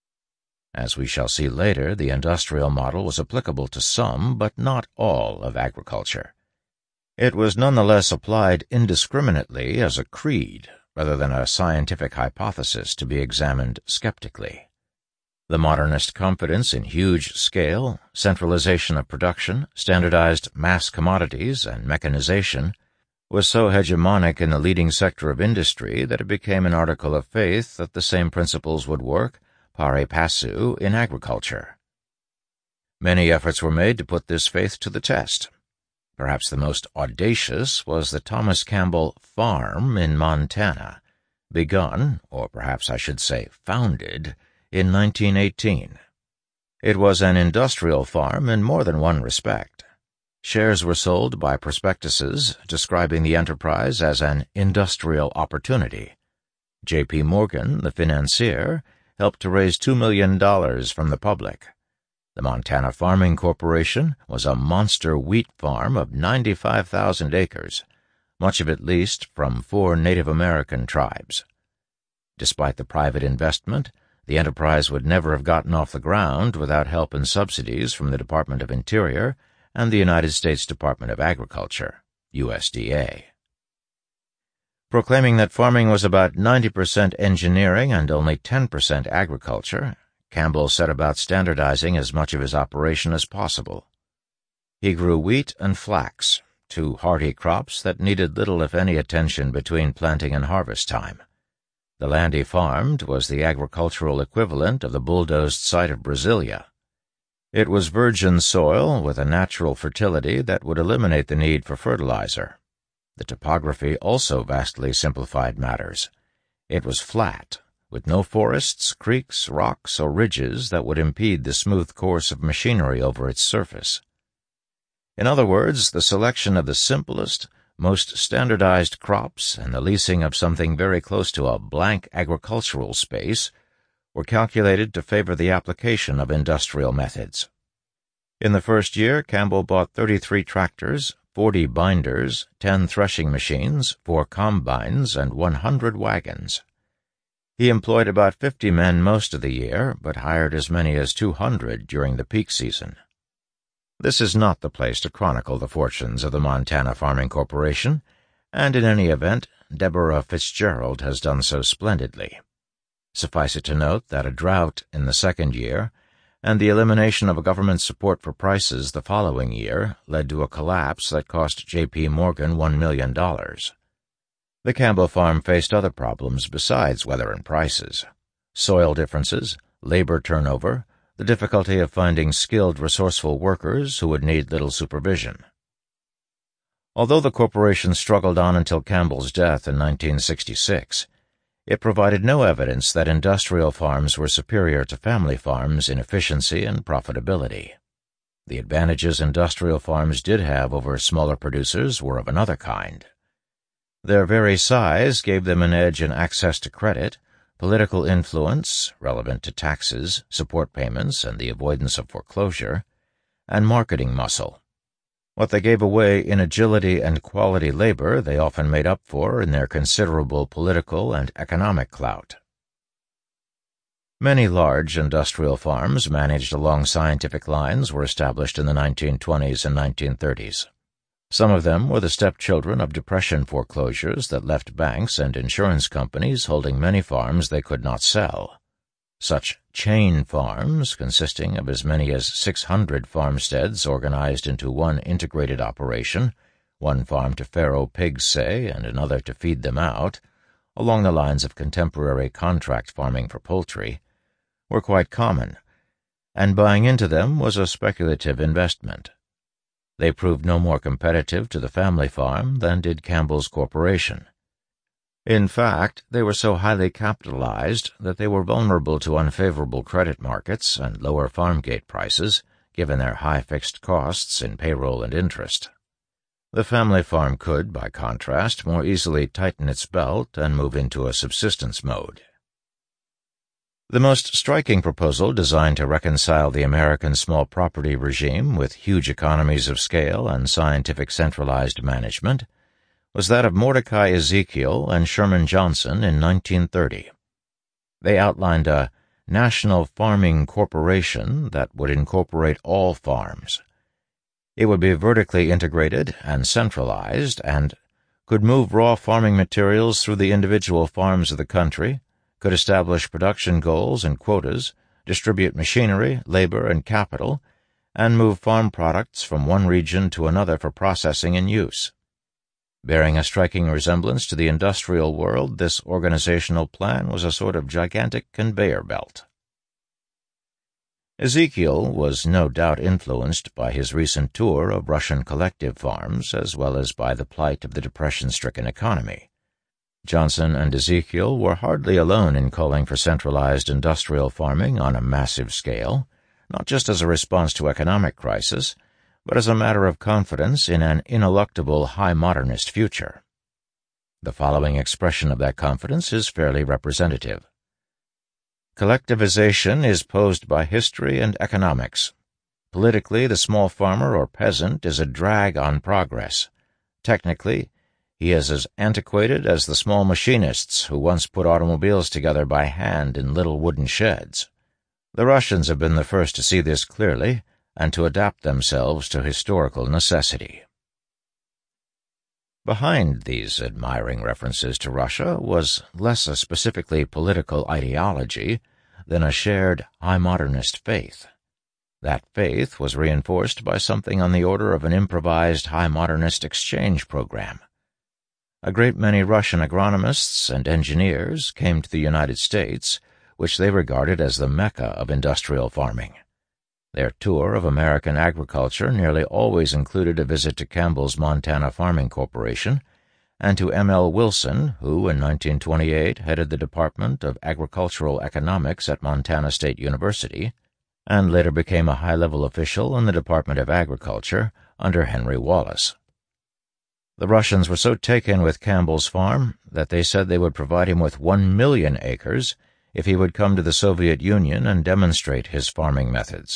As we shall see later, the industrial model was applicable to some, but not all, of agriculture. It was nonetheless applied indiscriminately as a creed, rather than a scientific hypothesis to be examined skeptically. The modernist confidence in huge scale, centralization of production, standardized mass commodities, and mechanization was so hegemonic in the leading sector of industry that it became an article of faith that the same principles would work pari passu in agriculture. Many efforts were made to put this faith to the test. Perhaps the most audacious was the Thomas Campbell Farm in Montana, begun, or perhaps I should say founded, in 1918. It was an industrial farm in more than one respect. Shares were sold by prospectuses describing the enterprise as an industrial opportunity. J.P. Morgan, the financier, helped to raise $2 million from the public. The Montana Farming Corporation was a monster wheat farm of 95,000 acres, much of it leased from 4 Native American tribes. Despite the private investment, the enterprise would never have gotten off the ground without help and subsidies from the Department of Interior and the United States Department of Agriculture, USDA. Proclaiming that farming was about 90% engineering and only 10% agriculture, Campbell set about standardizing as much of his operation as possible. He grew wheat and flax, 2 hardy crops that needed little if any attention between planting and harvest time. The land he farmed was the agricultural equivalent of the bulldozed site of Brasilia. It was virgin soil with a natural fertility that would eliminate the need for fertilizer. The topography also vastly simplified matters. It was flat, with no forests, creeks, rocks, or ridges that would impede the smooth course of machinery over its surface. In other words, the selection of the simplest, most standardized crops and the leasing of something very close to a blank agricultural space were calculated to favor the application of industrial methods. In the first year, Campbell bought 33 tractors, 40 binders, 10 threshing machines, 4 combines, and 100 wagons. He employed about 50 men most of the year, but hired as many as 200 during the peak season. This is not the place to chronicle the fortunes of the Montana Farming Corporation, and in any event, Deborah Fitzgerald has done so splendidly. Suffice it to note that a drought in the second year and the elimination of government support for prices the following year led to a collapse that cost J.P. Morgan $1 million. The Campbell farm faced other problems besides weather and prices: soil differences, labor turnover, the difficulty of finding skilled, resourceful workers who would need little supervision. Although the corporation struggled on until Campbell's death in 1966, it provided no evidence that industrial farms were superior to family farms in efficiency and profitability. The advantages industrial farms did have over smaller producers were of another kind. Their very size gave them an edge in access to credit, political influence, relevant to taxes, support payments, and the avoidance of foreclosure, and marketing muscle. What they gave away in agility and quality labor they often made up for in their considerable political and economic clout. Many large industrial farms managed along scientific lines were established in the 1920s and 1930s. Some of them were the stepchildren of Depression foreclosures that left banks and insurance companies holding many farms they could not sell. Such chain farms, consisting of as many as 600 farmsteads organized into one integrated operation, one farm to farrow pigs, say, and another to feed them out, along the lines of contemporary contract farming for poultry, were quite common, and buying into them was a speculative investment. They proved no more competitive to the family farm than did Campbell's corporation. In fact, they were so highly capitalized that they were vulnerable to unfavorable credit markets and lower farm gate prices, given their high fixed costs in payroll and interest. The family farm could, by contrast, more easily tighten its belt and move into a subsistence mode. The most striking proposal designed to reconcile the American small property regime with huge economies of scale and scientific centralized management was that of Mordecai Ezekiel and Sherman Johnson in 1930. They outlined a National Farming Corporation that would incorporate all farms. It would be vertically integrated and centralized and could move raw farming materials through the individual farms of the country, could establish production goals and quotas, distribute machinery, labor, and capital, and move farm products from one region to another for processing and use. Bearing a striking resemblance to the industrial world, this organizational plan was a sort of gigantic conveyor belt. Ezekiel was no doubt influenced by his recent tour of Russian collective farms as well as by the plight of the depression-stricken economy. Johnson and Ezekiel were hardly alone in calling for centralized industrial farming on a massive scale, not just as a response to economic crisis, but as a matter of confidence in an ineluctable high modernist future. The following expression of that confidence is fairly representative. Collectivization is posed by history and economics. Politically, the small farmer or peasant is a drag on progress. Technically, he is as antiquated as the small machinists who once put automobiles together by hand in little wooden sheds. The Russians have been the first to see this clearly and to adapt themselves to historical necessity. Behind these admiring references to Russia was less a specifically political ideology than a shared high modernist faith. That faith was reinforced by something on the order of an improvised high modernist exchange program. A great many Russian agronomists and engineers came to the United States, which they regarded as the Mecca of industrial farming. Their tour of American agriculture nearly always included a visit to Campbell's Montana Farming Corporation and to M.L. Wilson, who in 1928 headed the Department of Agricultural Economics at Montana State University and later became a high-level official in the Department of Agriculture under Henry Wallace. The Russians were so taken with Campbell's farm that they said they would provide him with 1 million acres if he would come to the Soviet Union and demonstrate his farming methods.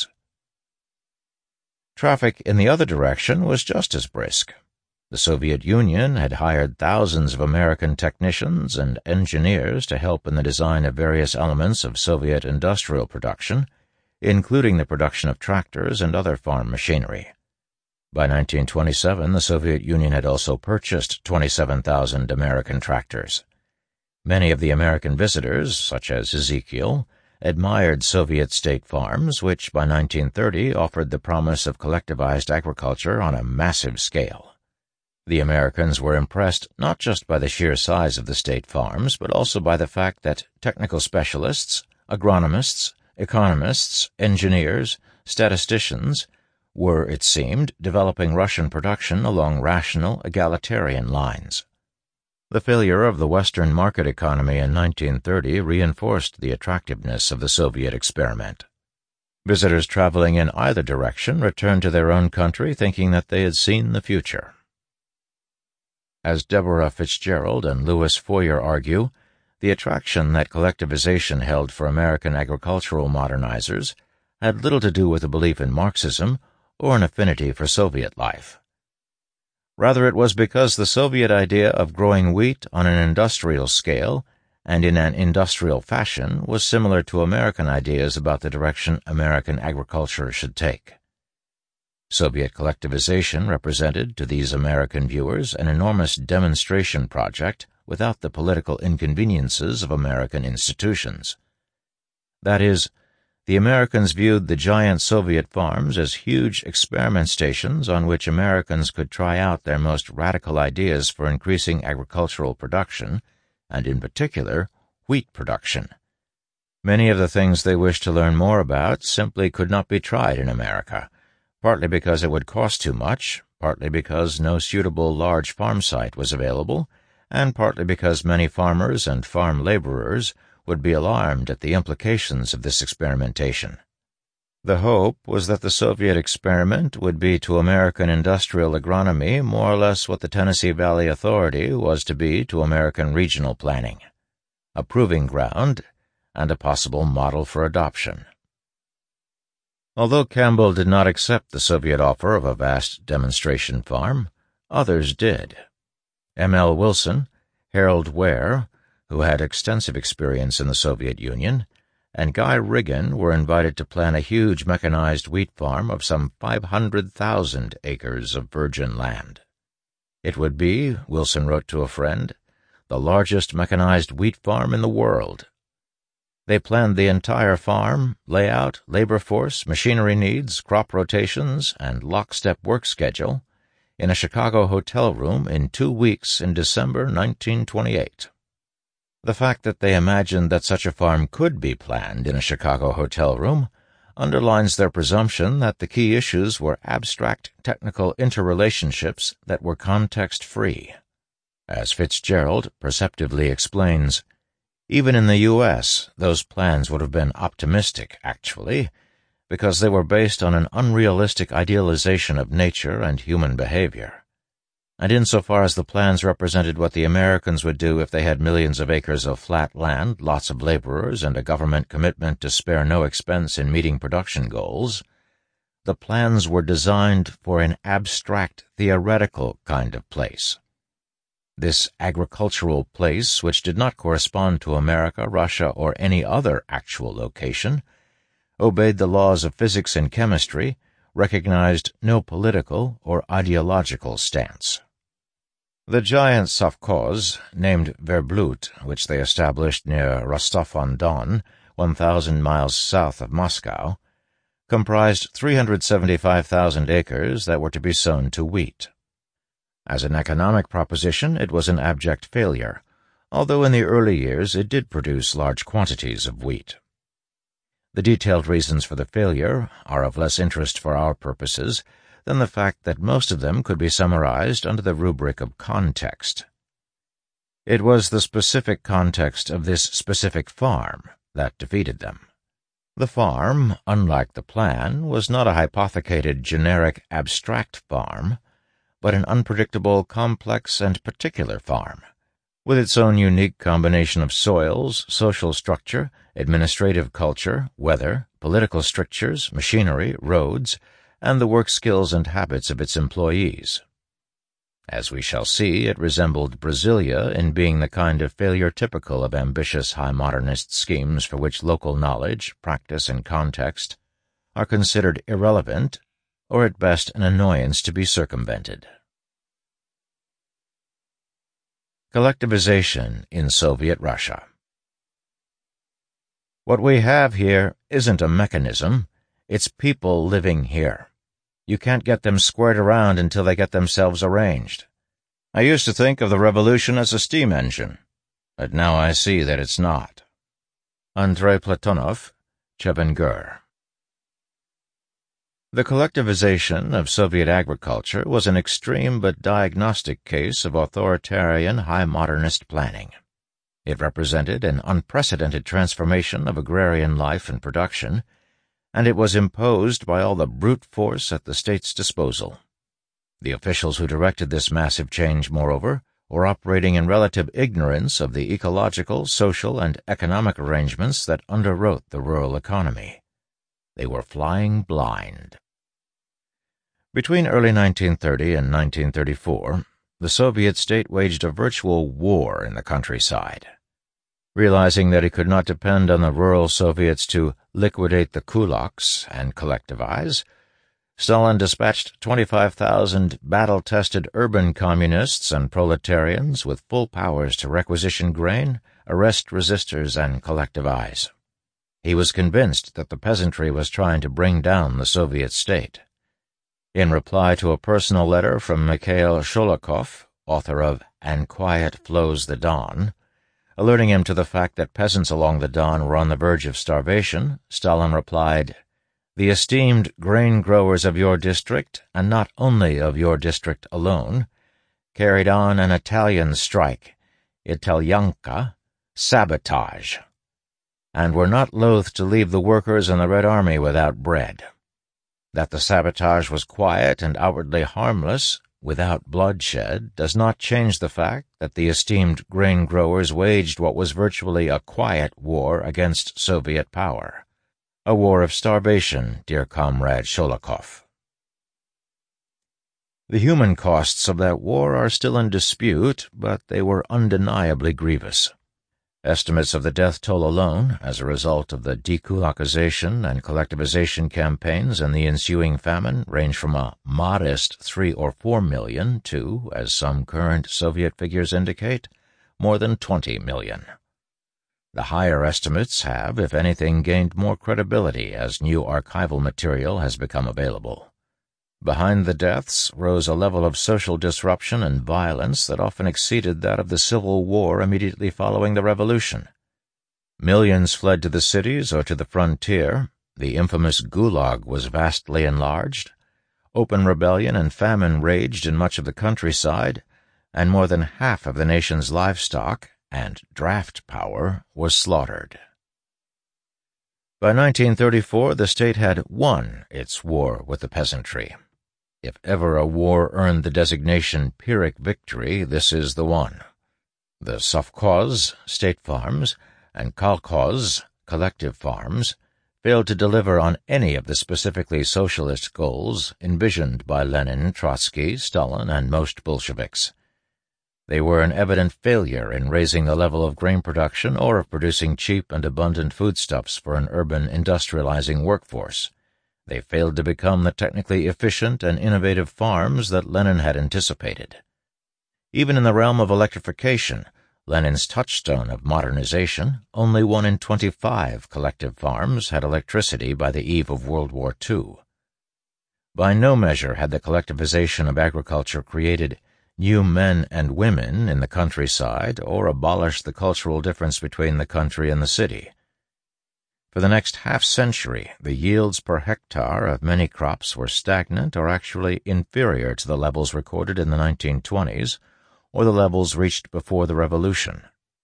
Traffic in the other direction was just as brisk. The Soviet Union had hired thousands of American technicians and engineers to help in the design of various elements of Soviet industrial production, including the production of tractors and other farm machinery. By 1927, the Soviet Union had also purchased 27,000 American tractors. Many of the American visitors, such as Ezekiel, admired Soviet state farms, which by 1930 offered the promise of collectivized agriculture on a massive scale. The Americans were impressed not just by the sheer size of the state farms, but also by the fact that technical specialists, agronomists, economists, engineers, statisticians were, it seemed, developing Russian production along rational, egalitarian lines. The failure of the Western market economy in 1930 reinforced the attractiveness of the Soviet experiment. Visitors traveling in either direction returned to their own country thinking that they had seen the future. As Deborah Fitzgerald and Louis Foyer argue, the attraction that collectivization held for American agricultural modernizers had little to do with a belief in Marxism or an affinity for Soviet life. Rather, it was because the Soviet idea of growing wheat on an industrial scale and in an industrial fashion was similar to American ideas about the direction American agriculture should take. Soviet collectivization represented to these American viewers an enormous demonstration project without the political inconveniences of American institutions. That is, the Americans viewed the giant Soviet farms as huge experiment stations on which Americans could try out their most radical ideas for increasing agricultural production, and in particular, wheat production. Many of the things they wished to learn more about simply could not be tried in America, partly because it would cost too much, partly because no suitable large farm site was available, and partly because many farmers and farm laborers would be alarmed at the implications of this experimentation. The hope was that the Soviet experiment would be to American industrial agronomy more or less what the Tennessee Valley Authority was to be to American regional planning, a proving ground and a possible model for adoption. Although Campbell did not accept the Soviet offer of a vast demonstration farm, others did. M.L. Wilson, Harold Ware, who had extensive experience in the Soviet Union, and Guy Riggin were invited to plan a huge mechanized wheat farm of some 500,000 acres of virgin land. It would be, Wilson wrote to a friend, the largest mechanized wheat farm in the world. They planned the entire farm, layout, labor force, machinery needs, crop rotations, and lockstep work schedule in a Chicago hotel room in 2 weeks in December 1928. The fact that they imagined that such a farm could be planned in a Chicago hotel room underlines their presumption that the key issues were abstract technical interrelationships that were context-free. As Fitzgerald perceptively explains, even in the U.S., those plans would have been optimistic, actually, because they were based on an unrealistic idealization of nature and human behavior. And insofar as the plans represented what the Americans would do if they had millions of acres of flat land, lots of laborers, and a government commitment to spare no expense in meeting production goals, the plans were designed for an abstract, theoretical kind of place. This agricultural place, which did not correspond to America, Russia, or any other actual location, obeyed the laws of physics and chemistry, recognized no political or ideological stance. The giant sovkhoz, named Verblut, which they established near Rostov-on-Don, 1,000 miles south of Moscow, comprised 375,000 acres that were to be sown to wheat. As an economic proposition, it was an abject failure, although in the early years it did produce large quantities of wheat. The detailed reasons for the failure are of less interest for our purposes than the fact that most of them could be summarized under the rubric of context. It was the specific context of this specific farm that defeated them. The farm, unlike the plan, was not a hypothecated generic abstract farm, but an unpredictable, complex, and particular farm, with its own unique combination of soils, social structure, administrative culture, weather, political strictures, machinery, roads, and the work skills and habits of its employees. As we shall see, it resembled Brasilia in being the kind of failure typical of ambitious high modernist schemes for which local knowledge, practice, and context are considered irrelevant, or at best an annoyance to be circumvented. Collectivization in Soviet Russia. What we have here isn't a mechanism, it's people living here. You can't get them squared around until they get themselves arranged. I used to think of the revolution as a steam engine, but now I see that it's not. Andrei Platonov, Chevengur. The collectivization of Soviet agriculture was an extreme but diagnostic case of authoritarian high modernist planning. It represented an unprecedented transformation of agrarian life and production, and it was imposed by all the brute force at the state's disposal. The officials who directed this massive change, moreover, were operating in relative ignorance of the ecological, social, and economic arrangements that underwrote the rural economy. They were flying blind. Between early 1930 and 1934, the Soviet state waged a virtual war in the countryside. Realizing that he could not depend on the rural Soviets to liquidate the kulaks and collectivize, Stalin dispatched 25,000 battle-tested urban communists and proletarians with full powers to requisition grain, arrest resistors, and collectivize. He was convinced that the peasantry was trying to bring down the Soviet state. In reply to a personal letter from Mikhail Sholokhov, author of And Quiet Flows the Don, alerting him to the fact that peasants along the Don were on the verge of starvation, Stalin replied, "The esteemed grain growers of your district, and not only of your district alone, carried on an Italian strike, Italyanka, sabotage, and were not loath to leave the workers in the Red Army without bread. That the sabotage was quiet and outwardly harmless, without bloodshed, does not change the fact that the esteemed grain growers waged what was virtually a quiet war against Soviet power. A war of starvation, dear comrade Sholokhov." The human costs of that war are still in dispute, but they were undeniably grievous. Estimates of the death toll alone, as a result of the dekulakization and collectivization campaigns and the ensuing famine, range from a modest 3 or 4 million to, as some current Soviet figures indicate, more than 20 million. The higher estimates have, if anything, gained more credibility as new archival material has become available. Behind the deaths rose a level of social disruption and violence that often exceeded that of the Civil War immediately following the Revolution. Millions fled to the cities or to the frontier, the infamous Gulag was vastly enlarged, open rebellion and famine raged in much of the countryside, and more than half of the nation's livestock and draft power was slaughtered. By 1934, the state had won its war with the peasantry. If ever a war earned the designation Pyrrhic victory, this is the one. The sovkhoz, state farms, and kolkhoz, collective farms, failed to deliver on any of the specifically socialist goals envisioned by Lenin, Trotsky, Stalin, and most Bolsheviks. They were an evident failure in raising the level of grain production or of producing cheap and abundant foodstuffs for an urban industrializing workforce. They failed to become the technically efficient and innovative farms that Lenin had anticipated. Even in the realm of electrification, Lenin's touchstone of modernization, only 1 in 25 collective farms had electricity by the eve of World War II. By no measure had the collectivization of agriculture created new men and women in the countryside or abolished the cultural difference between the country and the city. For the next half-century, the yields per hectare of many crops were stagnant or actually inferior to the levels recorded in the 1920s or the levels reached before the Revolution.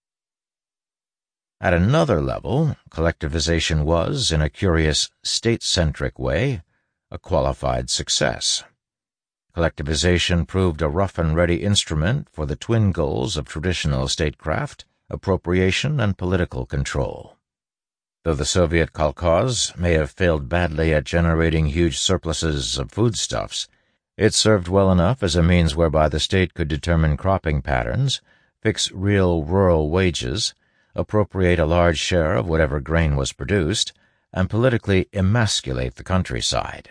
At another level, collectivization was, in a curious state-centric way, a qualified success. Collectivization proved a rough-and-ready instrument for the twin goals of traditional statecraft, appropriation and political control. Though the Soviet kolkhoz may have failed badly at generating huge surpluses of foodstuffs, it served well enough as a means whereby the state could determine cropping patterns, fix real rural wages, appropriate a large share of whatever grain was produced, and politically emasculate the countryside.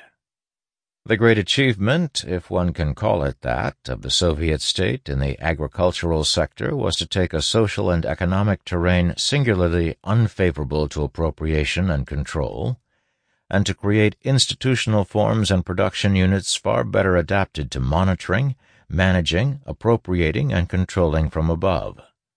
The great achievement, if one can call it that, of the Soviet state in the agricultural sector was to take a social and economic terrain singularly unfavorable to appropriation and control, and to create institutional forms and production units far better adapted to monitoring, managing, appropriating, and controlling from above.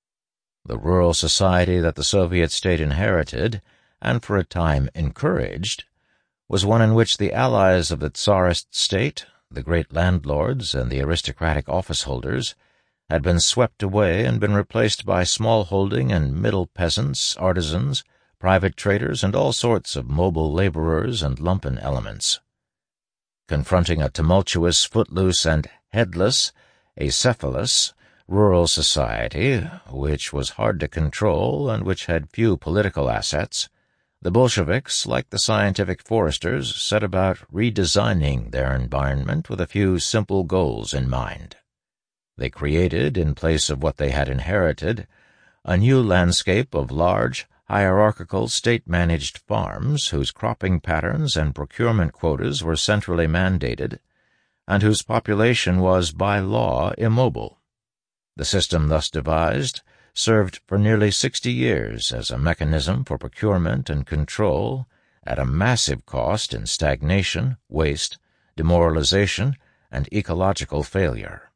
The rural society that the Soviet state inherited, and for a time encouraged, was one in which the allies of the Tsarist state, the great landlords and the aristocratic office-holders, had been swept away and been replaced by small-holding and middle peasants, artisans, private traders, and all sorts of mobile laborers and lumpen elements. Confronting a tumultuous, footloose, and headless, acephalous, rural society, which was hard to control and which had few political assets, the Bolsheviks, like the scientific foresters, set about redesigning their environment with a few simple goals in mind. They created, in place of what they had inherited, a new landscape of large, hierarchical, state-managed farms whose cropping patterns and procurement quotas were centrally mandated, and whose population was, by law, immobile. The system thus devised served for nearly 60 years as a mechanism for procurement and control at a massive cost in stagnation, waste, demoralization, and ecological failure.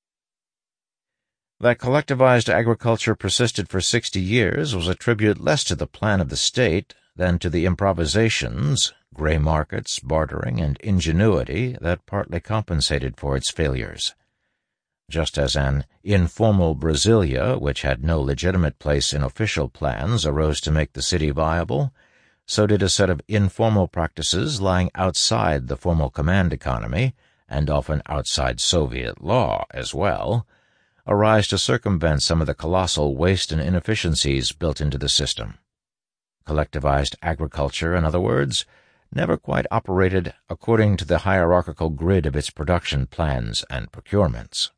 That collectivized agriculture persisted for 60 years was a tribute less to the plan of the state than to the improvisations, gray markets, bartering, and ingenuity that partly compensated for its failures. Just as an informal Brasilia, which had no legitimate place in official plans, arose to make the city viable, so did a set of informal practices lying outside the formal command economy, and often outside Soviet law as well, arise to circumvent some of the colossal waste and inefficiencies built into the system. Collectivized agriculture, in other words, never quite operated according to the hierarchical grid of its production plans and procurements.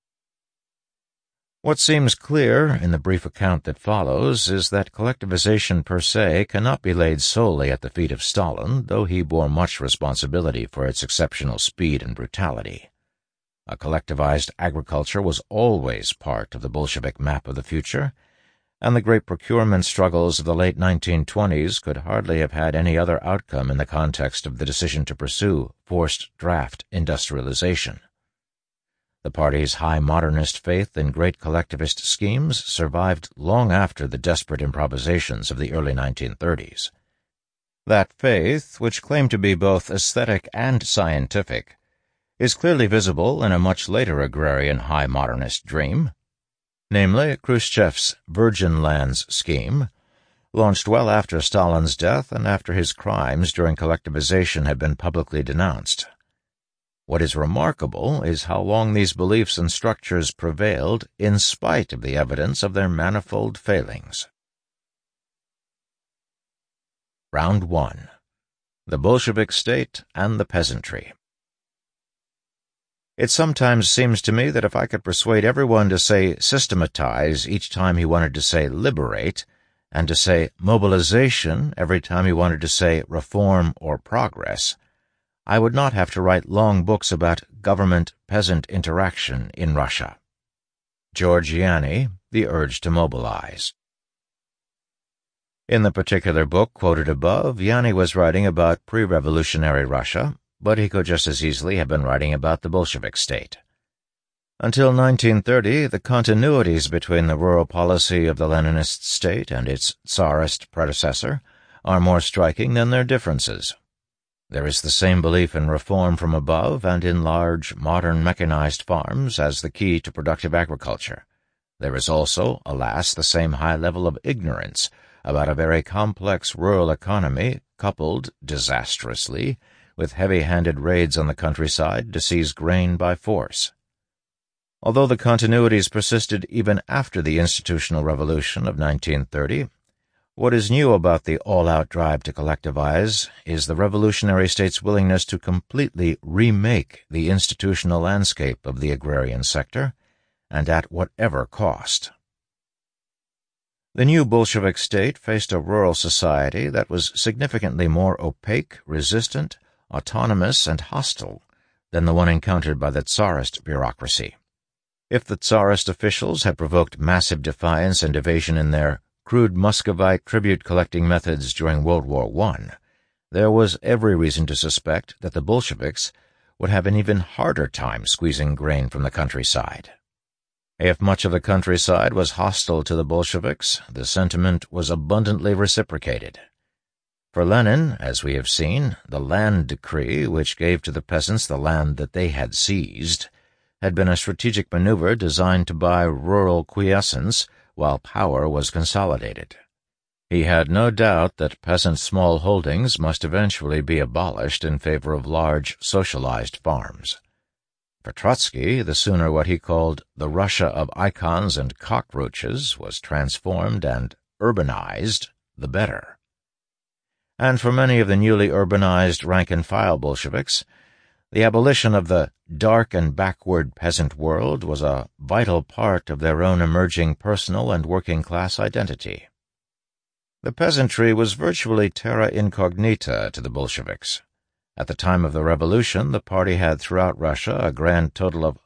What seems clear in the brief account that follows is that collectivization per se cannot be laid solely at the feet of Stalin, though he bore much responsibility for its exceptional speed and brutality. A collectivized agriculture was always part of the Bolshevik map of the future, and the great procurement struggles of the late 1920s could hardly have had any other outcome in the context of the decision to pursue forced draft industrialization. The party's high modernist faith in great collectivist schemes survived long after the desperate improvisations of the early 1930s. That faith, which claimed to be both aesthetic and scientific, is clearly visible in a much later agrarian high modernist dream, namely Khrushchev's Virgin Lands scheme, launched well after Stalin's death and after his crimes during collectivization had been publicly denounced. What is remarkable is how long these beliefs and structures prevailed in spite of the evidence of their manifold failings. Round 1. The Bolshevik State and the Peasantry. It sometimes seems to me that if I could persuade everyone to say systematize each time he wanted to say liberate, and to say mobilization every time he wanted to say reform or progress, I would not have to write long books about government-peasant interaction in Russia. George Yanny, The Urge to Mobilize. In the particular book quoted above, Yanny was writing about pre-revolutionary Russia, but he could just as easily have been writing about the Bolshevik state. Until 1930, the continuities between the rural policy of the Leninist state and its Tsarist predecessor are more striking than their differences. There is the same belief in reform from above and in large, modern mechanized farms as the key to productive agriculture. There is also, alas, the same high level of ignorance about a very complex rural economy coupled, disastrously, with heavy-handed raids on the countryside to seize grain by force. Although the continuities persisted even after the institutional revolution of 1930, what is new about the all-out drive to collectivize is the revolutionary state's willingness to completely remake the institutional landscape of the agrarian sector, and at whatever cost. The new Bolshevik state faced a rural society that was significantly more opaque, resistant, autonomous, and hostile than the one encountered by the Tsarist bureaucracy. If the Tsarist officials had provoked massive defiance and evasion in their crude Muscovite tribute-collecting methods during World War I, there was every reason to suspect that the Bolsheviks would have an even harder time squeezing grain from the countryside. If much of the countryside was hostile to the Bolsheviks, the sentiment was abundantly reciprocated. For Lenin, as we have seen, the land decree, which gave to the peasants the land that they had seized, had been a strategic maneuver designed to buy rural quiescence while power was consolidated. He had no doubt that peasant small holdings must eventually be abolished in favor of large, socialized farms. For Trotsky, the sooner what he called the Russia of icons and cockroaches was transformed and urbanized, the better. And for many of the newly urbanized rank-and-file Bolsheviks, the abolition of the dark and backward peasant world was a vital part of their own emerging personal and working-class identity. The peasantry was virtually terra incognita to the Bolsheviks. At the time of the revolution, the party had throughout Russia a grand total of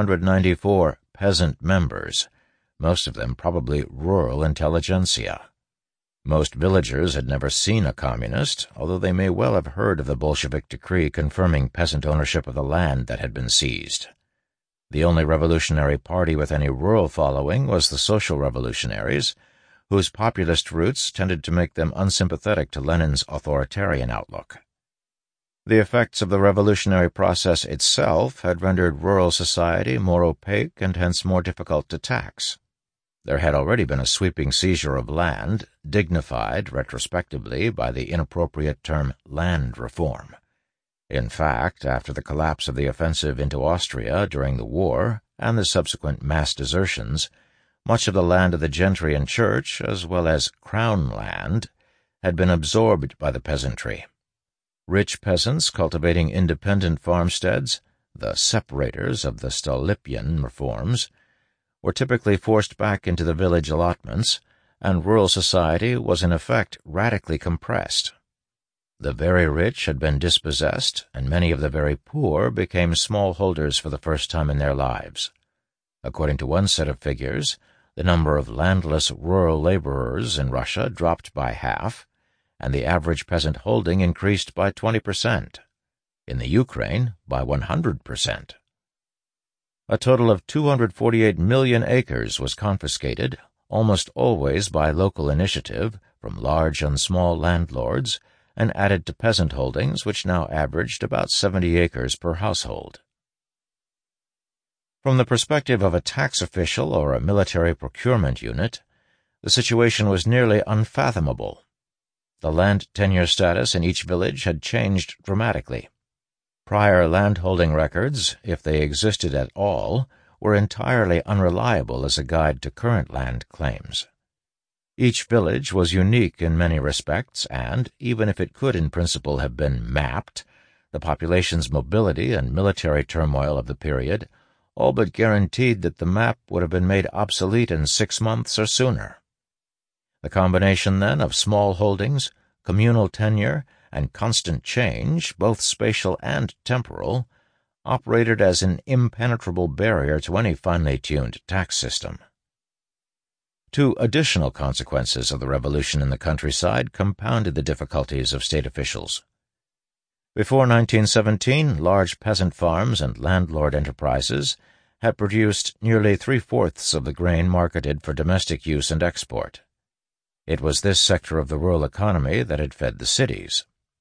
494 peasant members, most of them probably rural intelligentsia. Most villagers had never seen a communist, although they may well have heard of the Bolshevik decree confirming peasant ownership of the land that had been seized. The only revolutionary party with any rural following was the Social Revolutionaries, whose populist roots tended to make them unsympathetic to Lenin's authoritarian outlook. The effects of the revolutionary process itself had rendered rural society more opaque and hence more difficult to tax. There had already been a sweeping seizure of land, dignified, retrospectively, by the inappropriate term land reform. In fact, after the collapse of the offensive into Austria during the war and the subsequent mass desertions, much of the land of the gentry and church, as well as crown land, had been absorbed by the peasantry. Rich peasants cultivating independent farmsteads, the separators of the Stolypian reforms, were typically forced back into the village allotments, and rural society was in effect radically compressed. The very rich had been dispossessed, and many of the very poor became smallholders for the first time in their lives. According to one set of figures, the number of landless rural laborers in Russia dropped by half, and the average peasant holding increased by 20%. In the Ukraine, by 100%. A total of 248 million acres was confiscated, almost always by local initiative, from large and small landlords, and added to peasant holdings, which now averaged about 70 acres per household. From the perspective of a tax official or a military procurement unit, the situation was nearly unfathomable. The land tenure status in each village had changed dramatically. Prior landholding records, if they existed at all, were entirely unreliable as a guide to current land claims. Each village was unique in many respects, and, even if it could in principle have been mapped, the population's mobility and military turmoil of the period all but guaranteed that the map would have been made obsolete in 6 months or sooner. The combination, then, of small holdings, communal tenure, and constant change, both spatial and temporal, operated as an impenetrable barrier to any finely tuned tax system. Two additional consequences of the revolution in the countryside compounded the difficulties of state officials. Before 1917, large peasant farms and landlord enterprises had produced nearly 3/4 of the grain marketed for domestic use and export. It was this sector of the rural economy that had fed the cities.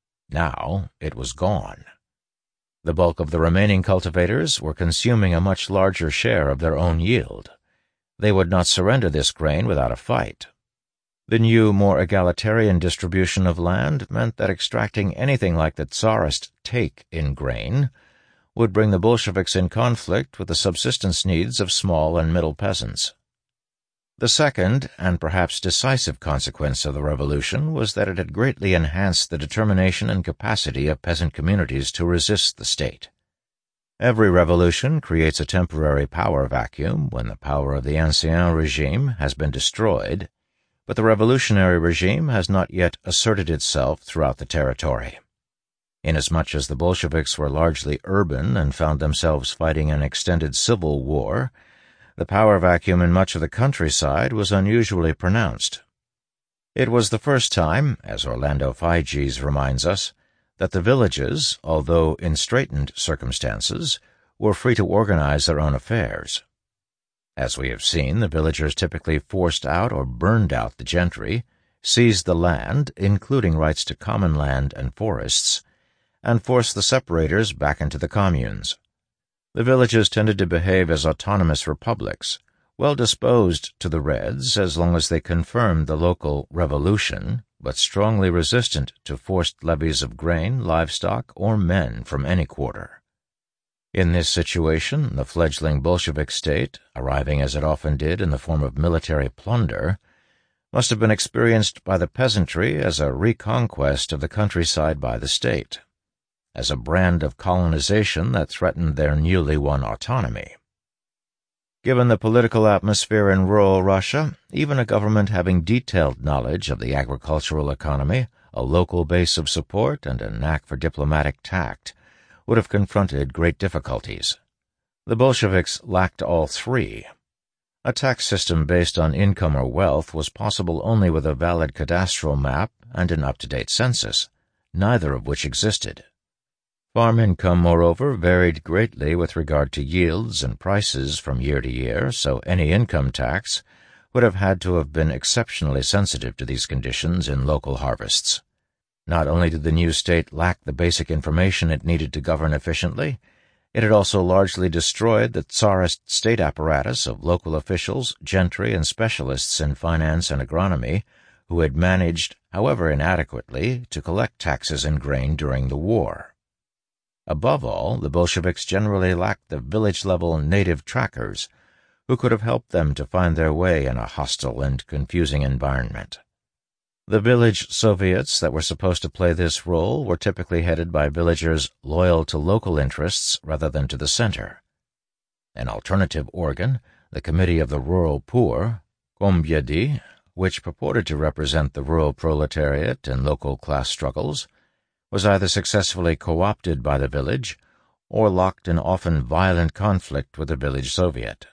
Now it was gone. The bulk of the remaining cultivators were consuming a much larger share of their own yield. They would not surrender this grain without a fight. The new, more egalitarian distribution of land meant that extracting anything like the Tsarist take in grain would bring the Bolsheviks in conflict with the subsistence needs of small and middle peasants. The second, and perhaps decisive consequence of the revolution was that it had greatly enhanced the determination and capacity of peasant communities to resist the state. Every revolution creates a temporary power vacuum when the power of the ancien regime has been destroyed, but the revolutionary regime has not yet asserted itself throughout the territory. Inasmuch as the Bolsheviks were largely urban and found themselves fighting an extended civil war, the power vacuum in much of the countryside was unusually pronounced. It was the first time, as Orlando Figes reminds us, that the villages, although in straitened circumstances, were free to organize their own affairs. As we have seen, the villagers typically forced out or burned out the gentry, seized the land, including rights to common land and forests, and forced the separators back into the communes. The villages tended to behave as autonomous republics, well disposed to the Reds as long as they confirmed the local revolution, but strongly resistant to forced levies of grain, livestock, or men from any quarter. In this situation, the fledgling Bolshevik state, arriving as it often did in the form of military plunder, must have been experienced by the peasantry as a reconquest of the countryside by the state, as a brand of colonization that threatened their newly won autonomy. Given the political atmosphere in rural Russia, even a government having detailed knowledge of the agricultural economy, a local base of support, and a knack for diplomatic tact would have confronted great difficulties. The Bolsheviks lacked all three. A tax system based on income or wealth was possible only with a valid cadastral map and an up-to-date census, neither of which existed. Farm income, moreover, varied greatly with regard to yields and prices from year to year, so any income tax would have had to have been exceptionally sensitive to these conditions in local harvests. Not only did the new state lack the basic information it needed to govern efficiently, it had also largely destroyed the Tsarist state apparatus of local officials, gentry, and specialists in finance and agronomy who had managed, however inadequately, to collect taxes and grain during the war. Above all, the Bolsheviks generally lacked the village-level native trackers who could have helped them to find their way in a hostile and confusing environment. The village Soviets that were supposed to play this role were typically headed by villagers loyal to local interests rather than to the center. An alternative organ, the Committee of the Rural Poor, Kombyedi, which purported to represent the rural proletariat and local class struggles, was either successfully co-opted by the village or locked in often violent conflict with the village Soviet.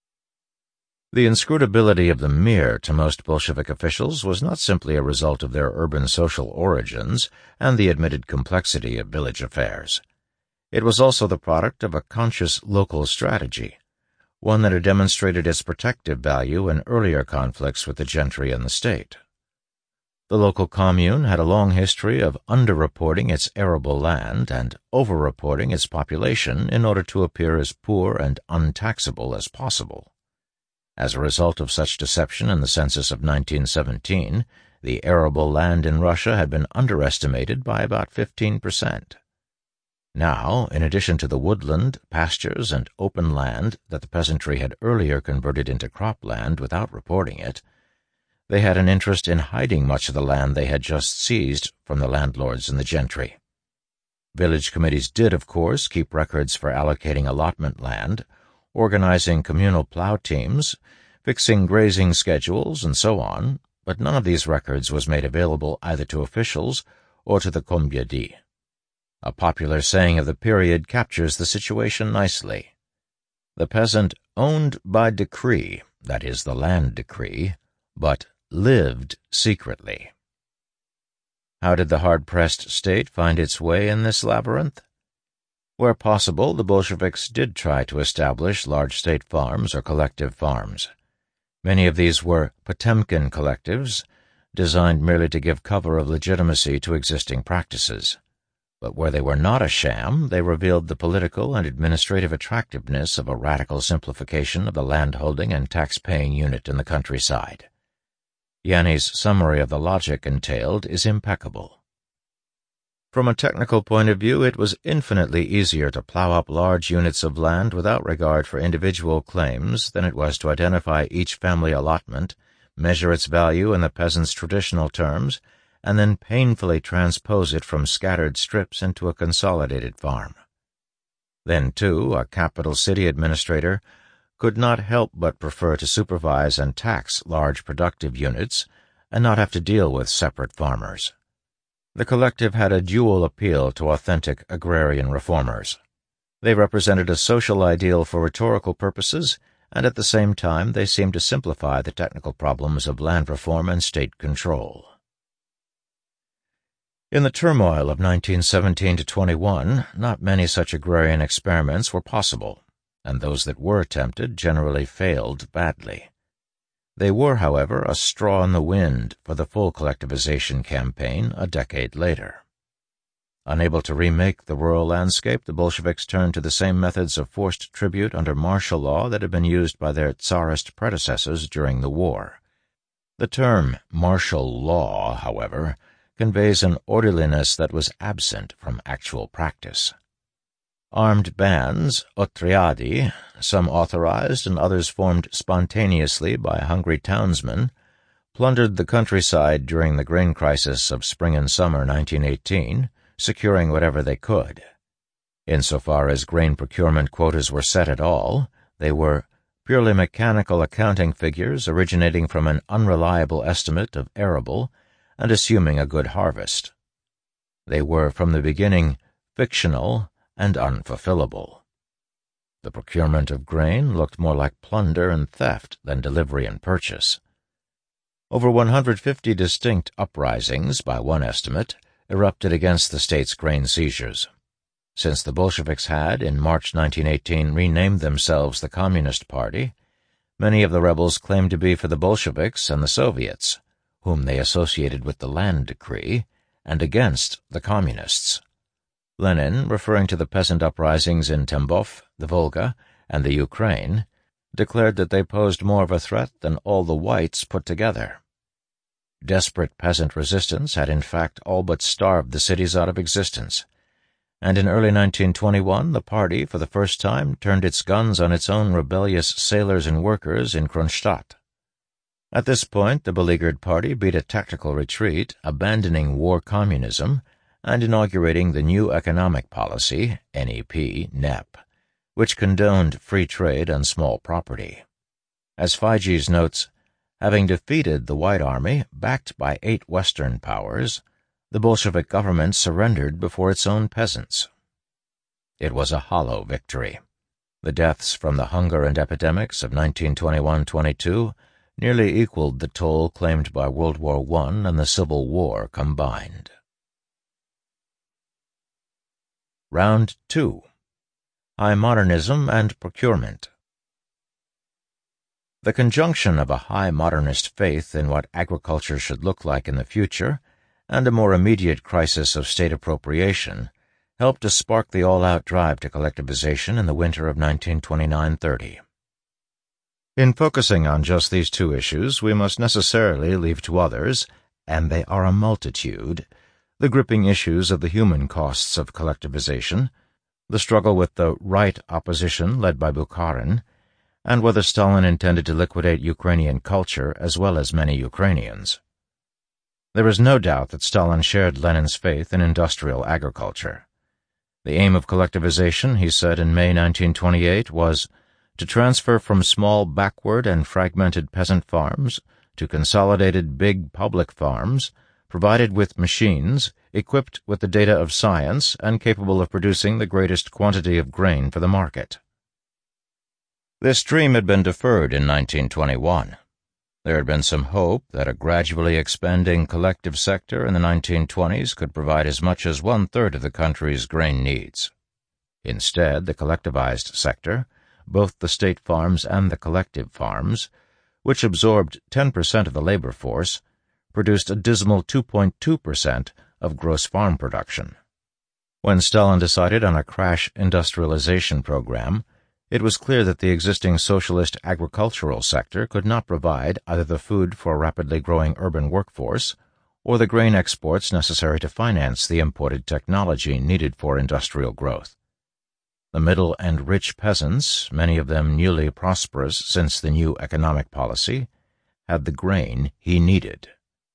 The inscrutability of the Mir to most Bolshevik officials was not simply a result of their urban social origins and the admitted complexity of village affairs. It was also the product of a conscious local strategy, one that had demonstrated its protective value in earlier conflicts with the gentry and the state. The local commune had a long history of underreporting its arable land and overreporting its population in order to appear as poor and untaxable as possible. As a result of such deception in the census of 1917, the arable land in Russia had been underestimated by about 15%. Now, in addition to the woodland, pastures, and open land that the peasantry had earlier converted into cropland without reporting it, they had an interest in hiding much of the land they had just seized from the landlords and the gentry. Village committees did, of course, keep records for allocating allotment land, organizing communal plow teams, fixing grazing schedules, and so on, but none of these records was made available either to officials or to the Kombyedi. A popular saying of the period captures the situation nicely. The peasant owned by decree, that is, the land decree, but lived secretly. How did the hard-pressed state find its way in this labyrinth? Where possible, the Bolsheviks did try to establish large state farms or collective farms. Many of these were Potemkin collectives, designed merely to give cover of legitimacy to existing practices. But where they were not a sham, they revealed the political and administrative attractiveness of a radical simplification of the landholding and tax-paying unit in the countryside. Yanni's summary of the logic entailed is impeccable. From a technical point of view, it was infinitely easier to plow up large units of land without regard for individual claims than it was to identify each family allotment, measure its value in the peasant's traditional terms, and then painfully transpose it from scattered strips into a consolidated farm. Then, too, a capital city administrator could not help but prefer to supervise and tax large productive units and not have to deal with separate farmers. The collective had a dual appeal to authentic agrarian reformers. They represented a social ideal for rhetorical purposes, and at the same time they seemed to simplify the technical problems of land reform and state control. In the turmoil of 1917-21, not many such agrarian experiments were possible, and those that were attempted generally failed badly. They were, however, a straw in the wind for the full collectivization campaign a decade later. Unable to remake the rural landscape, the Bolsheviks turned to the same methods of forced tribute under martial law that had been used by their Tsarist predecessors during the war. The term martial law, however, conveys an orderliness that was absent from actual practice. Armed bands, otriadi, some authorized and others formed spontaneously by hungry townsmen, plundered the countryside during the grain crisis of spring and summer 1918, securing whatever they could. Insofar as grain procurement quotas were set at all, they were purely mechanical accounting figures originating from an unreliable estimate of arable and assuming a good harvest. They were, from the beginning, fictional and unfulfillable. The procurement of grain looked more like plunder and theft than delivery and purchase. Over 150 distinct uprisings, by one estimate, erupted against the state's grain seizures. Since the Bolsheviks had, in March 1918, renamed themselves the Communist Party, many of the rebels claimed to be for the Bolsheviks and the Soviets, whom they associated with the land decree, and against the Communists. Lenin, referring to the peasant uprisings in Tambov, the Volga, and the Ukraine, declared that they posed more of a threat than all the whites put together. Desperate peasant resistance had in fact all but starved the cities out of existence, and in early 1921 the party, for the first time, turned its guns on its own rebellious sailors and workers in Kronstadt. At this point, the beleaguered party beat a tactical retreat, abandoning war communism and inaugurating the New Economic Policy, NEP, which condoned free trade and small property. As Figes notes, having defeated the White Army, backed by 8 Western powers, the Bolshevik government surrendered before its own peasants. It was a hollow victory. The deaths from the hunger and epidemics of 1921-22 nearly equaled the toll claimed by World War I and the Civil War combined. Round 2. High Modernism and Procurement. The conjunction of a high modernist faith in what agriculture should look like in the future and a more immediate crisis of state appropriation helped to spark the all-out drive to collectivization in the winter of 1929-30. In focusing on just these two issues, we must necessarily leave to others, and they are a multitude, the gripping issues of the human costs of collectivization, the struggle with the right opposition led by Bukharin, and whether Stalin intended to liquidate Ukrainian culture as well as many Ukrainians. There is no doubt that Stalin shared Lenin's faith in industrial agriculture. The aim of collectivization, he said in May 1928, was to transfer from small backward and fragmented peasant farms to consolidated big public farms, provided with machines, equipped with the data of science, and capable of producing the greatest quantity of grain for the market. This dream had been deferred in 1921. There had been some hope that a gradually expanding collective sector in the 1920s could provide as much as 1/3 of the country's grain needs. Instead, the collectivized sector, both the state farms and the collective farms, which absorbed 10% of the labor force, produced a dismal 2.2% of gross farm production. When Stalin decided on a crash industrialization program, it was clear that the existing socialist agricultural sector could not provide either the food for a rapidly growing urban workforce or the grain exports necessary to finance the imported technology needed for industrial growth. The middle and rich peasants, many of them newly prosperous since the new economic policy, had the grain he needed.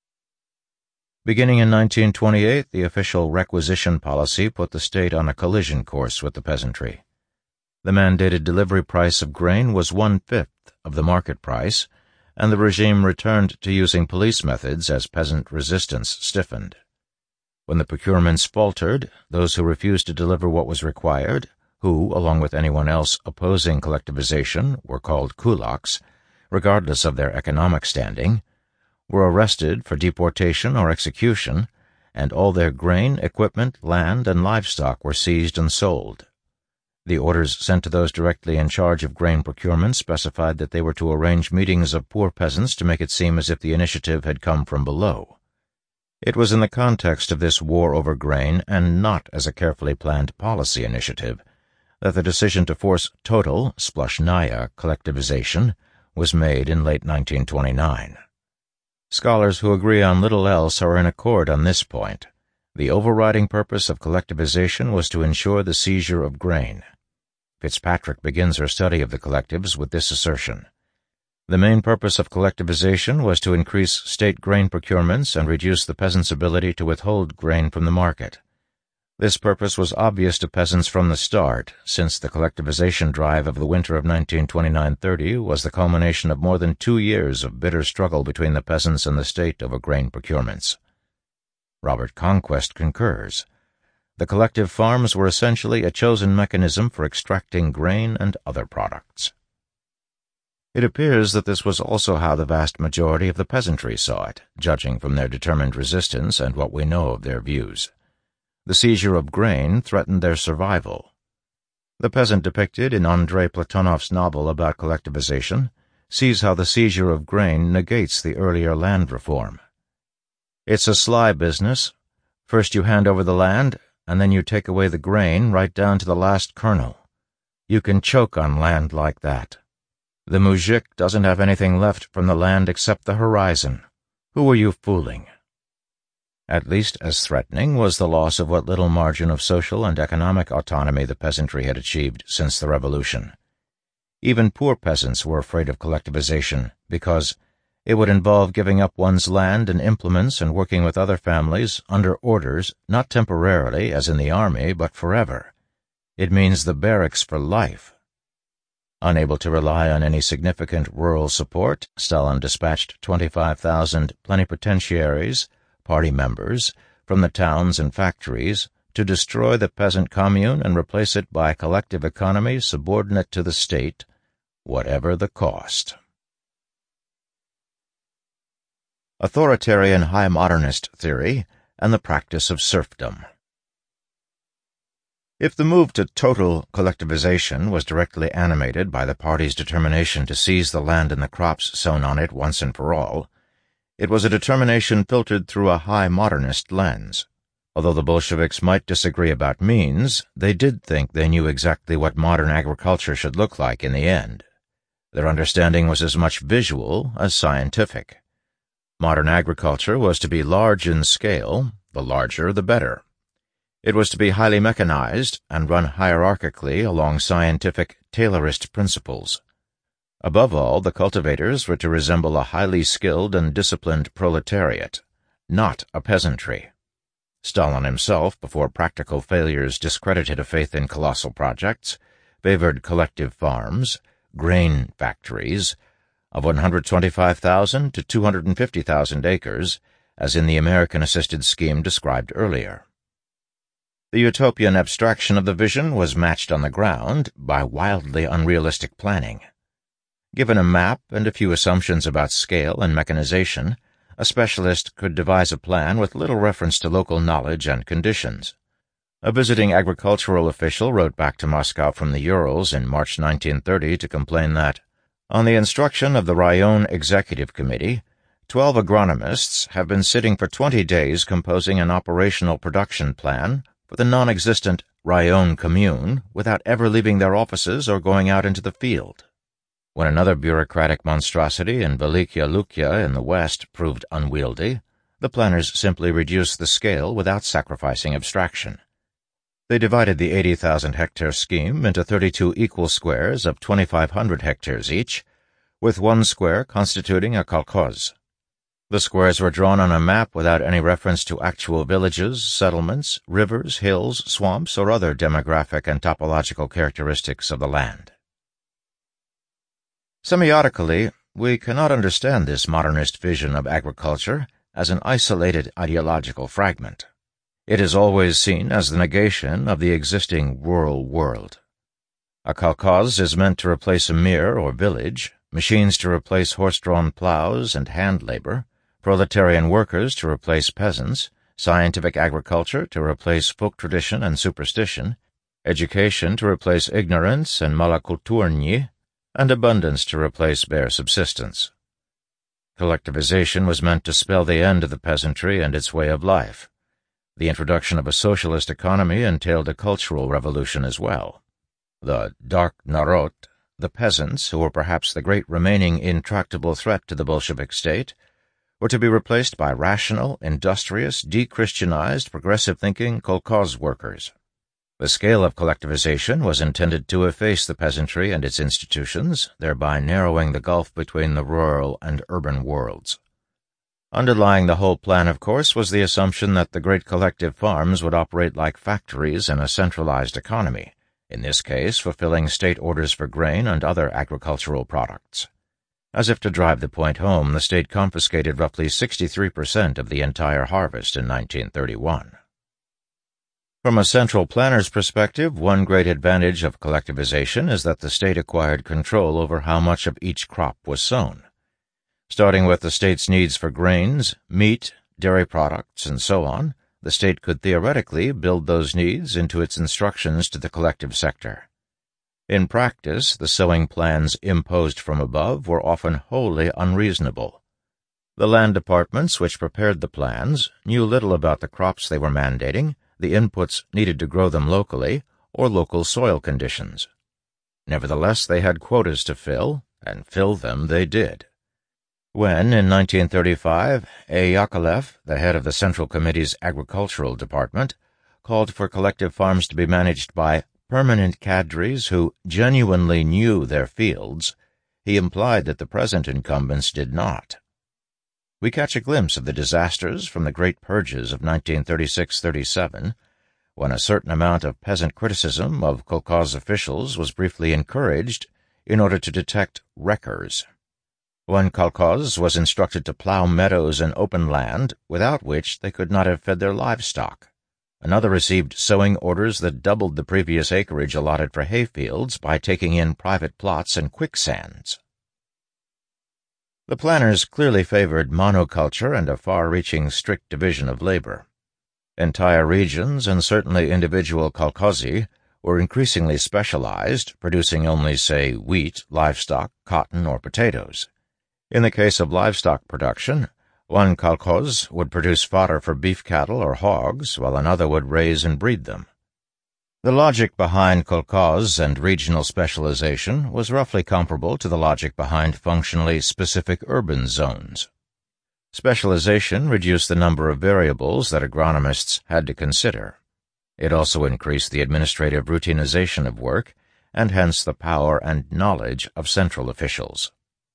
Beginning in 1928, the official requisition policy put the state on a collision course with the peasantry. The mandated delivery price of grain was 1/5 of the market price, and the regime returned to using police methods as peasant resistance stiffened. When the procurements faltered, those who refused to deliver what was required, who, along with anyone else opposing collectivization, were called kulaks, regardless of their economic standing, were arrested for deportation or execution, and all their grain, equipment, land, and livestock were seized and sold. The orders sent to those directly in charge of grain procurement specified that they were to arrange meetings of poor peasants to make it seem as if the initiative had come from below. It was in the context of this war over grain, and not as a carefully planned policy initiative, that the decision to force total, splashnaya, collectivization was made in late 1929. Scholars who agree on little else are in accord on this point. The overriding purpose of collectivization was to ensure the seizure of grain. Fitzpatrick begins her study of the collectives with this assertion. The main purpose of collectivization was to increase state grain procurements and reduce the peasants' ability to withhold grain from the market. This purpose was obvious to peasants from the start, since the collectivization drive of the winter of 1929-30 was the culmination of more than 2 years of bitter struggle between the peasants and the state over grain procurements. Robert Conquest concurs. The collective farms were essentially a chosen mechanism for extracting grain and other products. It appears that this was also how the vast majority of the peasantry saw it, judging from their determined resistance and what we know of their views. The seizure of grain threatened their survival. The peasant depicted in Andrei Platonov's novel about collectivization sees how the seizure of grain negates the earlier land reform. It's a sly business. First you hand over the land, and then you take away the grain right down to the last kernel. You can choke on land like that. The muzhik doesn't have anything left from the land except the horizon. Who are you fooling? At least as threatening was the loss of what little margin of social and economic autonomy the peasantry had achieved since the revolution. Even poor peasants were afraid of collectivization because, It would involve giving up one's land and implements and working with other families under orders, not temporarily, as in the army, but forever. It means the barracks for life. Unable to rely on any significant rural support, Stalin dispatched 25,000 plenipotentiaries, party members, from the towns and factories to destroy the peasant commune and replace it by a collective economy subordinate to the state, whatever the cost. Authoritarian High Modernist Theory and the Practice of Serfdom. If the move to total collectivization was directly animated by the party's determination to seize the land and the crops sown on it once and for all, it was a determination filtered through a high modernist lens. Although the Bolsheviks might disagree about means, they did think they knew exactly what modern agriculture should look like in the end. Their understanding was as much visual as scientific. Modern agriculture was to be large in scale, the larger the better. It was to be highly mechanized and run hierarchically along scientific Taylorist principles. Above all, the cultivators were to resemble a highly skilled and disciplined proletariat, not a peasantry. Stalin himself, before practical failures discredited a faith in colossal projects, favored collective farms, grain factories, of 125,000 to 250,000 acres, as in the American-assisted scheme described earlier. The utopian abstraction of the vision was matched on the ground by wildly unrealistic planning. Given a map and a few assumptions about scale and mechanization, a specialist could devise a plan with little reference to local knowledge and conditions. A visiting agricultural official wrote back to Moscow from the Urals in March 1930 to complain that, on the instruction of the Rayon Executive Committee, 12 agronomists have been sitting for 20 days composing an operational production plan for the non-existent Rayon commune without ever leaving their offices or going out into the field. When another bureaucratic monstrosity in Velikia Lukia in the west proved unwieldy, the planners simply reduced the scale without sacrificing abstraction. They divided the 80,000-hectare scheme into 32 equal squares of 2,500 hectares each, with one square constituting a kolkhoz. The squares were drawn on a map without any reference to actual villages, settlements, rivers, hills, swamps, or other demographic and topological characteristics of the land. Semiotically, we cannot understand this modernist vision of agriculture as an isolated ideological fragment. It is always seen as the negation of the existing rural world. A kolkhoz is meant to replace a mir or village, machines to replace horse-drawn plows and hand labor, proletarian workers to replace peasants, scientific agriculture to replace folk tradition and superstition, education to replace ignorance and malakulturny, and abundance to replace bare subsistence. Collectivization was meant to spell the end of the peasantry and its way of life. The introduction of a socialist economy entailed a cultural revolution as well. The dark narod, the peasants, who were perhaps the great remaining intractable threat to the Bolshevik state, were to be replaced by rational, industrious, de-Christianized, progressive-thinking kolkhoz workers. The scale of collectivization was intended to efface the peasantry and its institutions, thereby narrowing the gulf between the rural and urban worlds. Underlying the whole plan, of course, was the assumption that the great collective farms would operate like factories in a centralized economy, in this case fulfilling state orders for grain and other agricultural products. As if to drive the point home, the state confiscated roughly 63% of the entire harvest in 1931. From a central planner's perspective, one great advantage of collectivization is that the state acquired control over how much of each crop was sown. Starting with the state's needs for grains, meat, dairy products, and so on, the state could theoretically build those needs into its instructions to the collective sector. In practice, the sowing plans imposed from above were often wholly unreasonable. The land departments which prepared the plans knew little about the crops they were mandating, the inputs needed to grow them locally, or local soil conditions. Nevertheless, they had quotas to fill, and fill them they did. When, in 1935, A. Yakovlev, the head of the Central Committee's Agricultural Department, called for collective farms to be managed by permanent cadres who genuinely knew their fields, he implied that the present incumbents did not. we catch a glimpse of the disasters from the great purges of 1936-37, when a certain amount of peasant criticism of kolkhoz officials was briefly encouraged in order to detect wreckers. One kolkhoz was instructed to plow meadows and open land, without which they could not have fed their livestock. Another received sowing orders that doubled the previous acreage allotted for hayfields by taking in private plots and quicksands. The planners clearly favored monoculture and a far-reaching strict division of labor. Entire regions, and certainly individual kolkhozi, were increasingly specialized, producing only, say, wheat, livestock, cotton, or potatoes. In the case of livestock production, one kolkhoz would produce fodder for beef cattle or hogs, while another would raise and breed them. The logic behind kolkhoz and regional specialization was roughly comparable to the logic behind functionally specific urban zones. Specialization reduced the number of variables that agronomists had to consider. It also increased the administrative routinization of work, and hence the power and knowledge of central officials.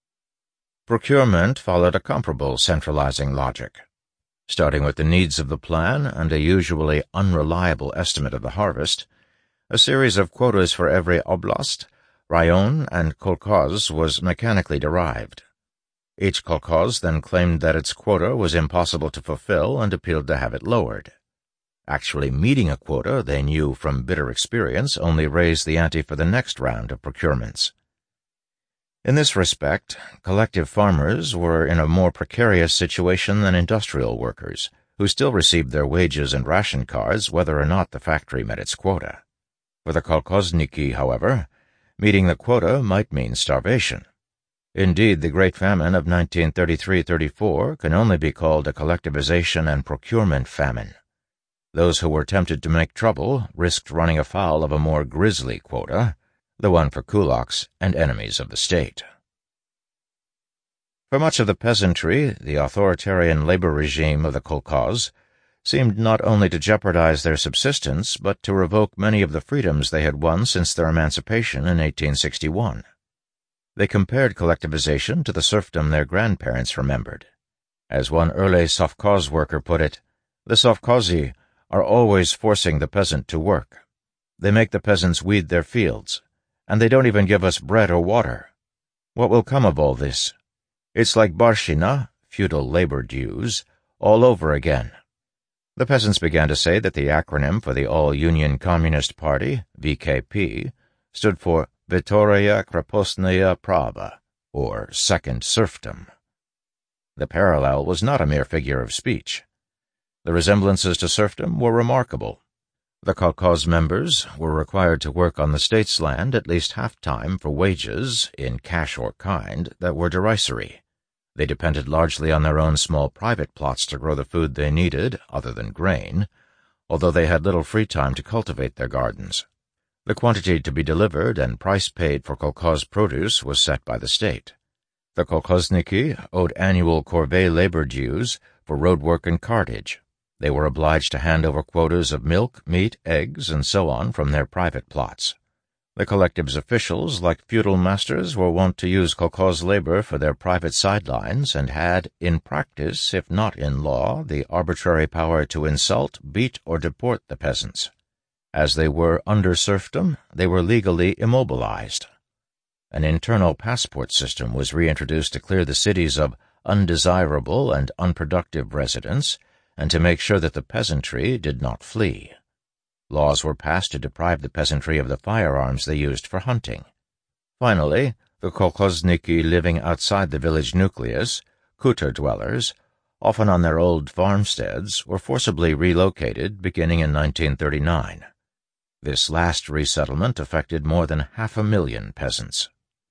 Procurement followed a comparable centralizing logic. Starting with the needs of the plan and a usually unreliable estimate of the harvest, a series of quotas for every oblast, rayon, and kolkhoz was mechanically derived. Each kolkhoz then claimed that its quota was impossible to fulfill and appealed to have it lowered. Actually meeting a quota, they knew from bitter experience, only raised the ante for the next round of procurements. In this respect, collective farmers were in a more precarious situation than industrial workers, who still received their wages and ration cards whether or not the factory met its quota. For the kolkhozniki, however, meeting the quota might mean starvation. Indeed, the Great Famine of 1933-34 can only be called a collectivization and procurement famine. Those who were tempted to make trouble risked running afoul of a more grisly quota, the one for kulaks and enemies of the state. For much of the peasantry, the authoritarian labor regime of the kolkhoz seemed not only to jeopardize their subsistence, but to revoke many of the freedoms they had won since their emancipation in 1861. They compared collectivization to the serfdom their grandparents remembered. As one early sovkhoz worker put it, the sovkhozi are always forcing the peasant to work. They make the peasants weed their fields, and they don't even give us bread or water. What will come of all this? It's like barshina, feudal labor dues, all over again. The peasants began to say that the acronym for the All-Union Communist Party, VKP, stood for Vitoria Krepostnaya Prava, or Second Serfdom. The parallel was not a mere figure of speech. The resemblances to serfdom were remarkable. The kolkhoz members were required to work on the state's land at least half-time for wages, in cash or kind, that were derisory. They depended largely on their own small private plots to grow the food they needed, other than grain, although they had little free time to cultivate their gardens. The quantity to be delivered and price paid for kolkhoz produce was set by the state. The kolkhozniki owed annual corvée labor dues for road work and cartage. They were obliged to hand over quotas of milk, meat, eggs, and so on from their private plots. The collective's officials, like feudal masters, were wont to use kolkhoz labor for their private sidelines and had, in practice, if not in law, the arbitrary power to insult, beat, or deport the peasants. As they were under serfdom, they were legally immobilized. An internal passport system was reintroduced to clear the cities of undesirable and unproductive residents, and to make sure that the peasantry did not flee. Laws were passed to deprive the peasantry of the firearms they used for hunting. Finally, the kolkhozniki living outside the village nucleus, kutar dwellers, often on their old farmsteads, were forcibly relocated beginning in 1939. This last resettlement affected more than 500,000 peasants.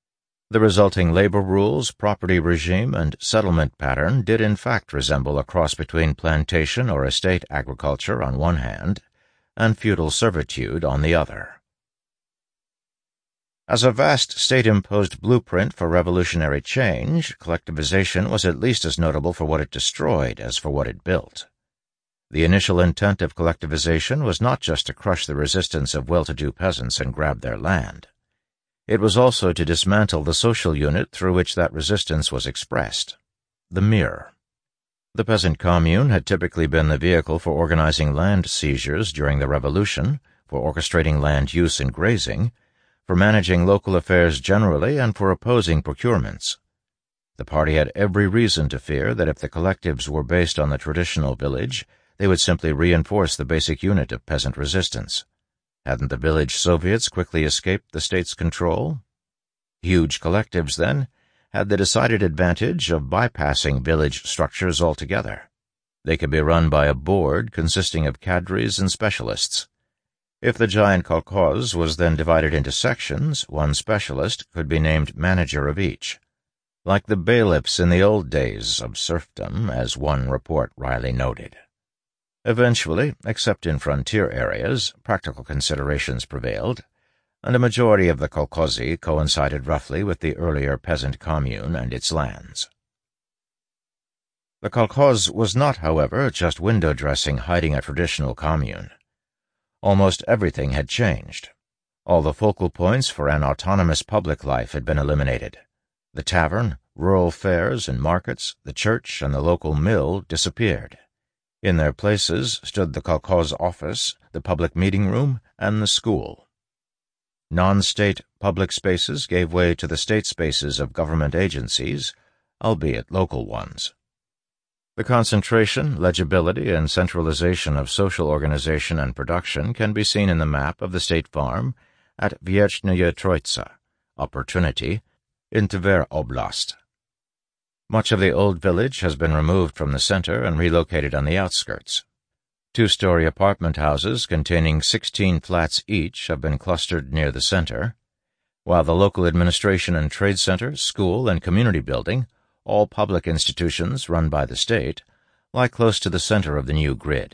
The resulting labor rules, property regime, and settlement pattern did in fact resemble a cross between plantation or estate agriculture on one hand and feudal servitude on the other. As a vast state-imposed blueprint for revolutionary change, collectivization was at least as notable for what it destroyed as for what it built. The initial intent of collectivization was not just to crush the resistance of well-to-do peasants and grab their land. It was also to dismantle the social unit through which that resistance was expressed, the mir. The peasant commune had typically been the vehicle for organizing land seizures during the Revolution, for orchestrating land use and grazing, for managing local affairs generally, and for opposing procurements. The party had every reason to fear that if the collectives were based on the traditional village, they would simply reinforce the basic unit of peasant resistance. Hadn't the village Soviets quickly escaped the state's control? Huge collectives, then, had the decided advantage of bypassing village structures altogether. They could be run by a board consisting of cadres and specialists. If the giant kolkhoz was then divided into sections, one specialist could be named manager of each. Like the bailiffs in the old days of serfdom, as one report wryly noted. Eventually, except in frontier areas, practical considerations prevailed, and a majority of the kolkhozy coincided roughly with the earlier peasant commune and its lands. The kolkhoz was not, however, just window dressing hiding a traditional commune. Almost everything had changed. All the focal points for an autonomous public life had been eliminated. The tavern, rural fairs and markets, the church, and the local mill disappeared. In their places stood the kolkhoz office, the public meeting room, and the school. Non-state public spaces gave way to the state spaces of government agencies, albeit local ones. The concentration, legibility, and centralization of social organization and production can be seen in the map of the state farm at Vierchnaya Troitsa, Upper Trinity, in Tver Oblast. Much of the old village has been removed from the center and relocated on the outskirts. Two-story apartment houses containing 16 flats each have been clustered near the center, while the local administration and trade center, school, and community building, all public institutions run by the state, lie close to the center of the new grid.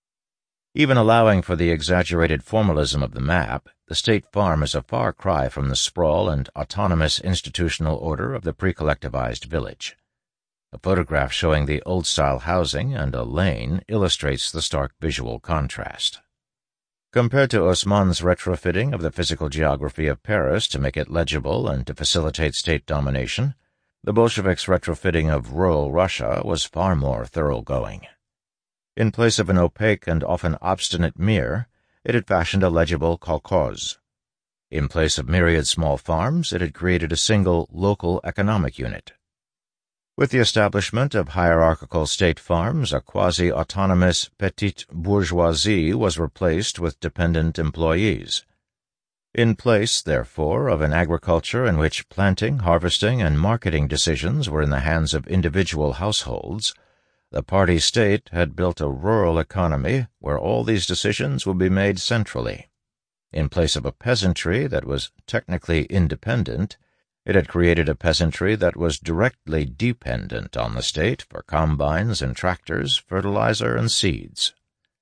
Even allowing for the exaggerated formalism of the map, the state farm is a far cry from the sprawl and autonomous institutional order of the pre-collectivized village. A photograph showing the old-style housing and a lane illustrates the stark visual contrast. Compared to Osman's retrofitting of the physical geography of Paris to make it legible and to facilitate state domination, the Bolsheviks' retrofitting of rural Russia was far more thoroughgoing. In place of an opaque and often obstinate mir, it had fashioned a legible kolkhoz. In place of myriad small farms, it had created a single local economic unit. With the establishment of hierarchical state farms, a quasi-autonomous petite bourgeoisie was replaced with dependent employees. In place, therefore, of an agriculture in which planting, harvesting, and marketing decisions were in the hands of individual households, the party state had built a rural economy where all these decisions would be made centrally. In place of a peasantry that was technically independent, it had created a peasantry that was directly dependent on the state for combines and tractors, fertilizer, and seeds.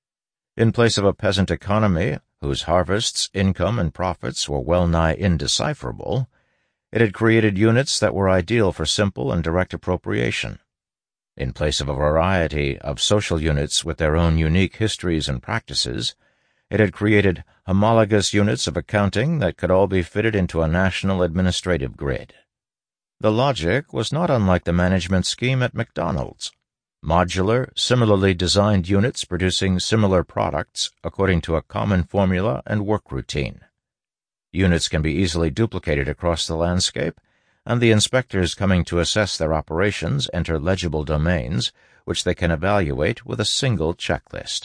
In place of a peasant economy whose harvests, income, and profits were well-nigh indecipherable, it had created units that were ideal for simple and direct appropriation. In place of a variety of social units with their own unique histories and practices, it had created homologous units of accounting that could all be fitted into a national administrative grid. The logic was not unlike the management scheme at McDonald's. Modular, similarly designed units producing similar products according to a common formula and work routine. Units can be easily duplicated across the landscape, and the inspectors coming to assess their operations enter legible domains, which they can evaluate with a single checklist.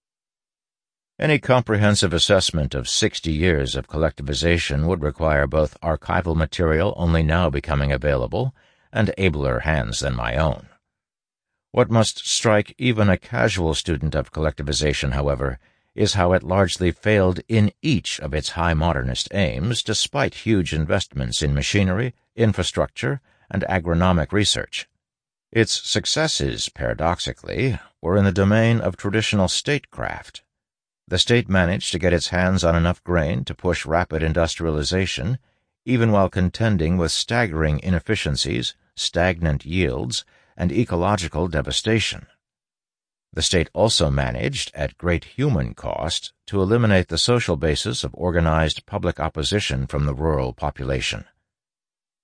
Any comprehensive assessment of 60 years of collectivization would require both archival material only now becoming available and abler hands than my own. What must strike even a casual student of collectivization, however, is how it largely failed in each of its high modernist aims despite huge investments in machinery, infrastructure, and agronomic research. Its successes, paradoxically, were in the domain of traditional statecraft. The state managed to get its hands on enough grain to push rapid industrialization, even while contending with staggering inefficiencies, stagnant yields, and ecological devastation. The state also managed, at great human cost, to eliminate the social basis of organized public opposition from the rural population.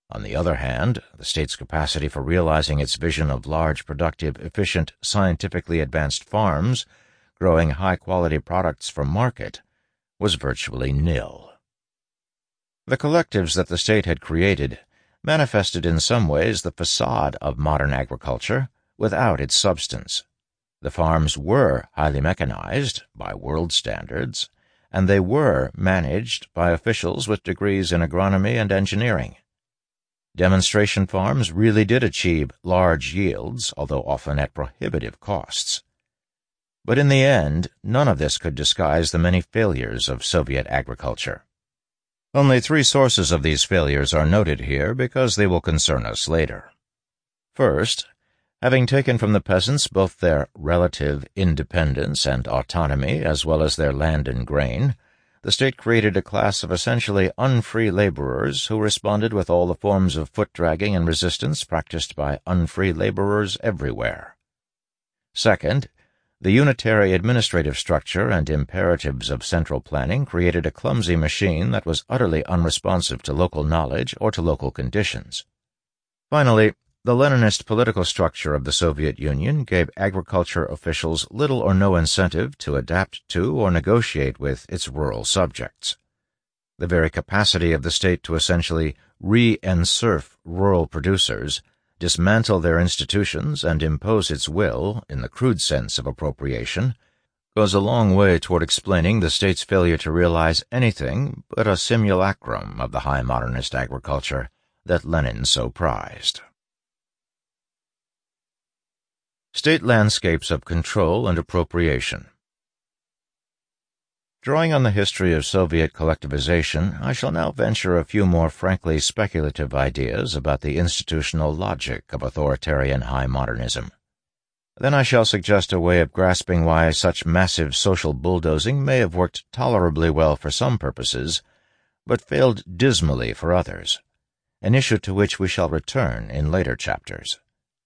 On the other hand, the state's capacity for realizing its vision of large, productive, efficient, scientifically advanced farms growing high-quality products for market was virtually nil. The collectives that the state had created manifested in some ways the facade of modern agriculture without its substance. The farms were highly mechanized by world standards, and they were managed by officials with degrees in agronomy and engineering. Demonstration farms really did achieve large yields, although often at prohibitive costs. But in the end, none of this could disguise the many failures of Soviet agriculture. Only 3 sources of these failures are noted here because they will concern us later. First, having taken from the peasants both their relative independence and autonomy as well as their land and grain, the state created a class of essentially unfree laborers who responded with all the forms of foot-dragging and resistance practiced by unfree laborers everywhere. Second, the unitary administrative structure and imperatives of central planning created a clumsy machine that was utterly unresponsive to local knowledge or to local conditions. Finally, the Leninist political structure of the Soviet Union gave agriculture officials little or no incentive to adapt to or negotiate with its rural subjects. The very capacity of the state to essentially re-enserf rural producers, dismantle their institutions, and impose its will, in the crude sense of appropriation, goes a long way toward explaining the state's failure to realize anything but a simulacrum of the high modernist agriculture that Lenin so prized. State landscapes of control and appropriation. Drawing on the history of Soviet collectivization, I shall now venture a few more frankly speculative ideas about the institutional logic of authoritarian high modernism. Then I shall suggest a way of grasping why such massive social bulldozing may have worked tolerably well for some purposes, but failed dismally for others, an issue to which we shall return in later chapters.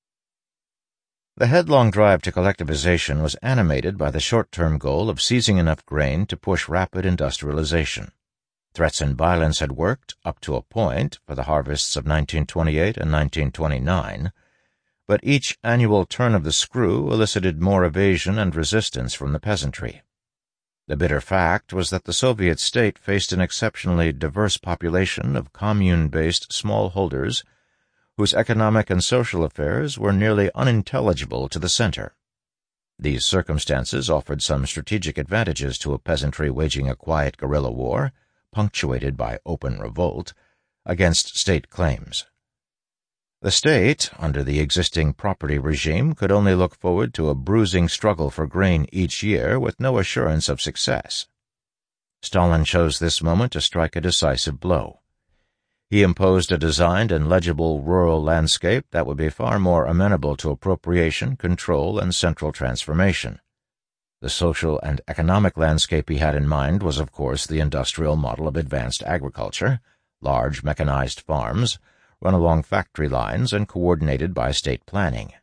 The headlong drive to collectivization was animated by the short-term goal of seizing enough grain to push rapid industrialization. Threats and violence had worked, up to a point, for the harvests of 1928 and 1929, but each annual turn of the screw elicited more evasion and resistance from the peasantry. The bitter fact was that the Soviet state faced an exceptionally diverse population of commune-based smallholders whose economic and social affairs were nearly unintelligible to the center. These circumstances offered some strategic advantages to a peasantry waging a quiet guerrilla war, punctuated by open revolt, against state claims. The state, under the existing property regime, could only look forward to a bruising struggle for grain each year with no assurance of success. Stalin chose this moment to strike a decisive blow. He imposed a designed and legible rural landscape that would be far more amenable to appropriation, control, and central transformation. The social and economic landscape he had in mind was, of course, the industrial model of advanced agriculture, large mechanized farms, run along factory lines and coordinated by state planning.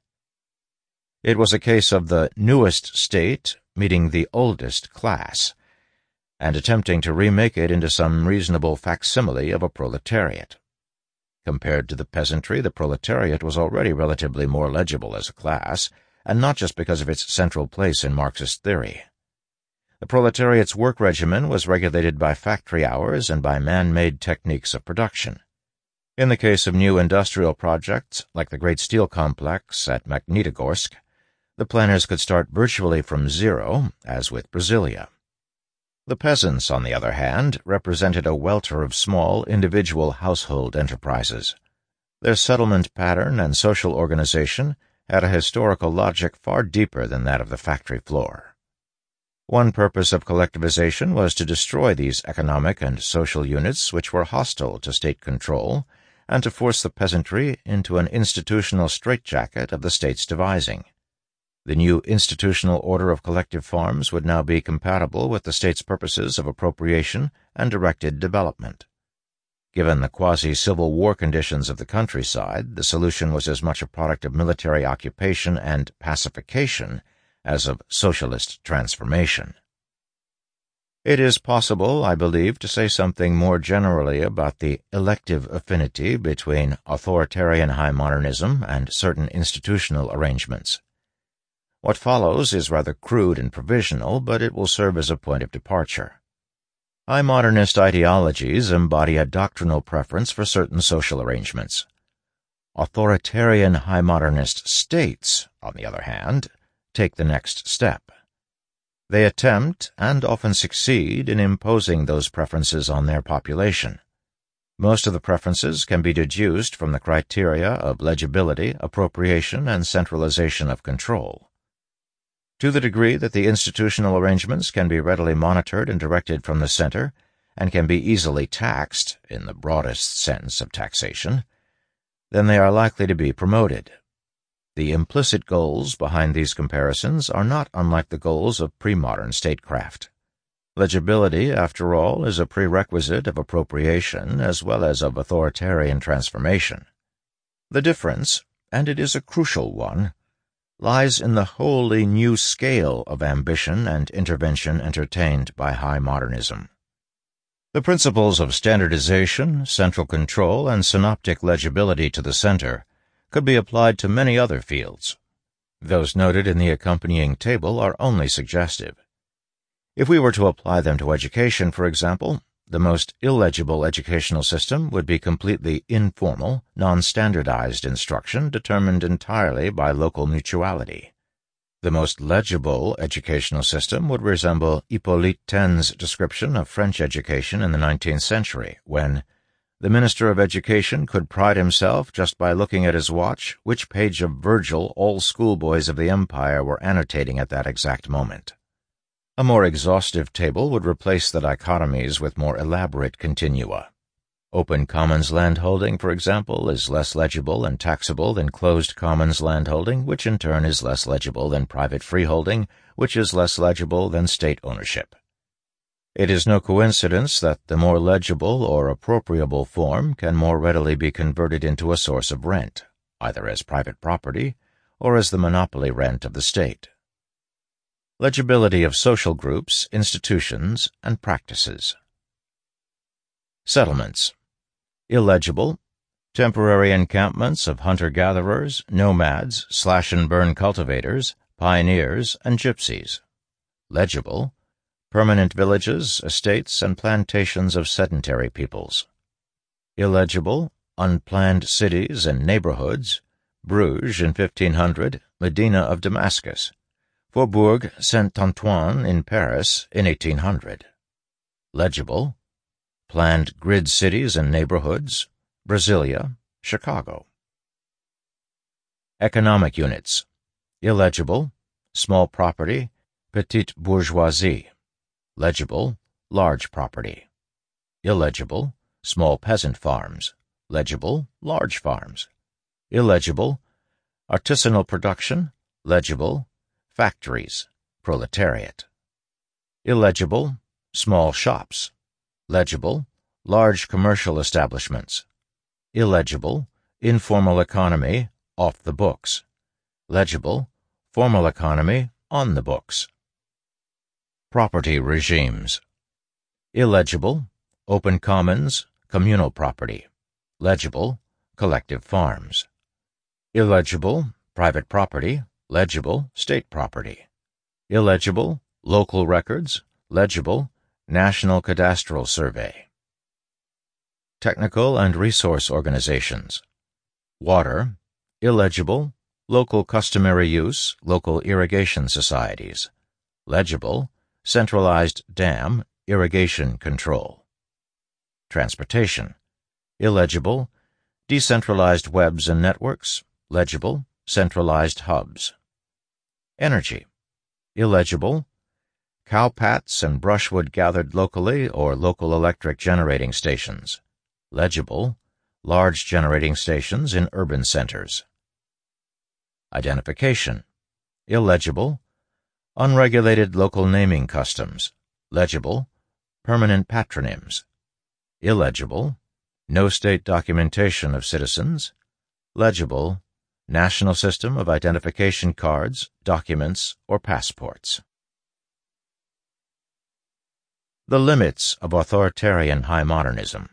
It was a case of the newest state meeting the oldest class, and attempting to remake it into some reasonable facsimile of a proletariat. Compared to the peasantry, the proletariat was already relatively more legible as a class, and not just because of its central place in Marxist theory. The proletariat's work regimen was regulated by factory hours and by man-made techniques of production. In the case of new industrial projects, like the Great Steel Complex at Magnitogorsk, the planners could start virtually from zero, as with Brasilia. The peasants, on the other hand, represented a welter of small, individual household enterprises. Their settlement pattern and social organization had a historical logic far deeper than that of the factory floor. One purpose of collectivization was to destroy these economic and social units which were hostile to state control, and to force the peasantry into an institutional straitjacket of the state's devising. The new institutional order of collective farms would now be compatible with the state's purposes of appropriation and directed development. Given the quasi-Civil War conditions of the countryside, the solution was as much a product of military occupation and pacification as of socialist transformation. It is possible, I believe, to say something more generally about the elective affinity between authoritarian high modernism and certain institutional arrangements. What follows is rather crude and provisional, but it will serve as a point of departure. High modernist ideologies embody a doctrinal preference for certain social arrangements. Authoritarian high modernist states, on the other hand, take the next step. They attempt, and often succeed, in imposing those preferences on their population. Most of the preferences can be deduced from the criteria of legibility, appropriation, and centralization of control. To the degree that the institutional arrangements can be readily monitored and directed from the center, and can be easily taxed, in the broadest sense of taxation, then they are likely to be promoted. The implicit goals behind these comparisons are not unlike the goals of pre-modern statecraft. Legibility, after all, is a prerequisite of appropriation as well as of authoritarian transformation. The difference, and it is a crucial one, lies in the wholly new scale of ambition and intervention entertained by high modernism. The principles of standardization, central control, and synoptic legibility to the center could be applied to many other fields. Those noted in the accompanying table are only suggestive. If we were to apply them to education, for example, the most illegible educational system would be completely informal, non-standardized instruction determined entirely by local mutuality. The most legible educational system would resemble Hippolyte Taine's description of French education in the 19th century, when the Minister of Education could pride himself just by looking at his watch which page of Virgil all schoolboys of the empire were annotating at that exact moment. A more exhaustive table would replace the dichotomies with more elaborate continua. Open commons landholding, for example, is less legible and taxable than closed commons landholding, which in turn is less legible than private freeholding, which is less legible than state ownership. It is no coincidence that the more legible or appropriable form can more readily be converted into a source of rent, either as private property or as the monopoly rent of the state. Legibility of social groups, institutions, and practices. Settlements. Illegible. Temporary encampments of hunter-gatherers, nomads, slash-and-burn cultivators, pioneers, and gypsies. Legible. Permanent villages, estates, and plantations of sedentary peoples. Illegible. Unplanned cities and neighborhoods. Bruges in 1500, Medina of Damascus. Faubourg Saint-Antoine in Paris in 1800. Legible. Planned grid cities and neighborhoods. Brasilia, Chicago. Economic units. Illegible. Small property. Petite bourgeoisie. Legible. Large property. Illegible. Small peasant farms. Legible. Large farms. Illegible. Artisanal production. Legible. Factories. Proletariat. Illegible. Small shops. Legible. Large commercial establishments. Illegible. Informal economy. Off the books. Legible. Formal economy. On the books. Property regimes. Illegible. Open commons. Communal property. Legible. Collective farms. Illegible. Private property. Legible. State property. Illegible. Local records. Legible. National Cadastral Survey. Technical and resource organizations. Water. Illegible. Local customary use. Local irrigation societies. Legible. Centralized dam. Irrigation control. Transportation. Illegible. Decentralized webs and networks. Legible. Centralized hubs. Energy. Illegible. Cowpats and brushwood gathered locally or local electric generating stations. Legible. Large generating stations in urban centers. Identification. Illegible. Unregulated local naming customs. Legible. Permanent patronyms. Illegible. No state documentation of citizens. Legible. National system of identification cards, documents, or passports. The limits of authoritarian high modernism.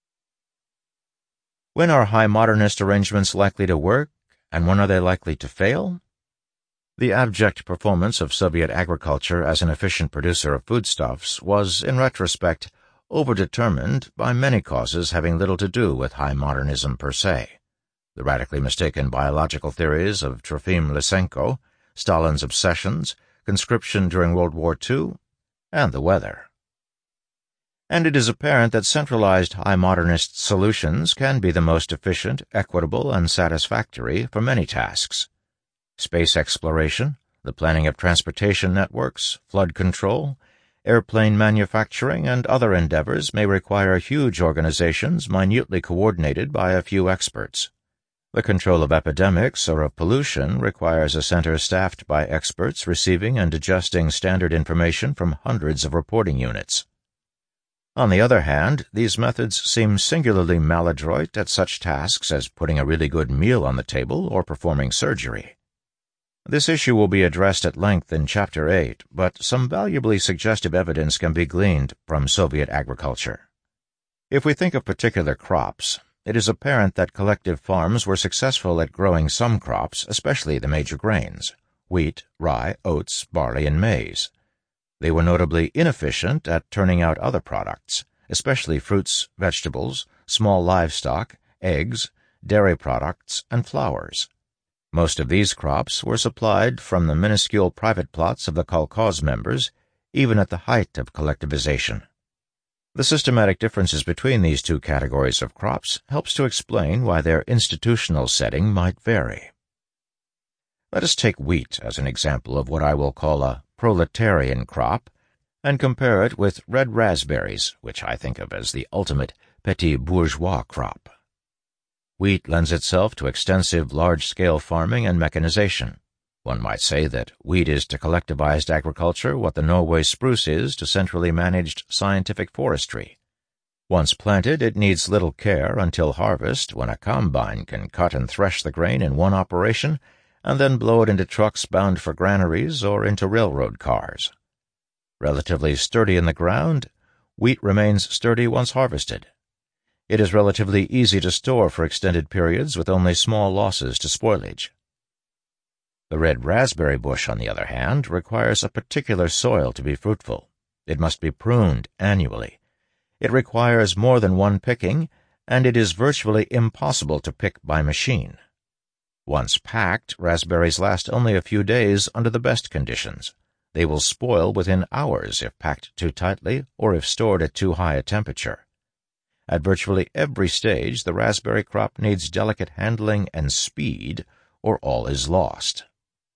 When are high modernist arrangements likely to work, and when are they likely to fail? The abject performance of Soviet agriculture as an efficient producer of foodstuffs was, in retrospect, overdetermined by many causes having little to do with high modernism per se. The radically mistaken biological theories of Trofim Lysenko, Stalin's obsessions, conscription during World War II, and the weather. And it is apparent that centralized high modernist solutions can be the most efficient, equitable, and satisfactory for many tasks. Space exploration, the planning of transportation networks, flood control, airplane manufacturing, and other endeavors may require huge organizations minutely coordinated by a few experts. The control of epidemics or of pollution requires a center staffed by experts receiving and adjusting standard information from hundreds of reporting units. On the other hand, these methods seem singularly maladroit at such tasks as putting a really good meal on the table or performing surgery. This issue will be addressed at length in Chapter 8, but some valuably suggestive evidence can be gleaned from Soviet agriculture. If we think of particular crops, it is apparent that collective farms were successful at growing some crops, especially the major grains: wheat, rye, oats, barley, and maize. They were notably inefficient at turning out other products, especially fruits, vegetables, small livestock, eggs, dairy products, and flowers. Most of these crops were supplied from the minuscule private plots of the kolkhoz members, even at the height of collectivization. The systematic differences between these two categories of crops helps to explain why their institutional setting might vary. Let us take wheat as an example of what I will call a proletarian crop, and compare it with red raspberries, which I think of as the ultimate petit bourgeois crop. Wheat lends itself to extensive large-scale farming and mechanization. One might say that wheat is to collectivized agriculture what the Norway spruce is to centrally managed scientific forestry. Once planted, it needs little care until harvest, when a combine can cut and thresh the grain in one operation and then blow it into trucks bound for granaries or into railroad cars. Relatively sturdy in the ground, wheat remains sturdy once harvested. It is relatively easy to store for extended periods with only small losses to spoilage. The red raspberry bush, on the other hand, requires a particular soil to be fruitful. It must be pruned annually. It requires more than one picking, and it is virtually impossible to pick by machine. Once packed, raspberries last only a few days under the best conditions. They will spoil within hours if packed too tightly or if stored at too high a temperature. At virtually every stage, the raspberry crop needs delicate handling and speed, or all is lost.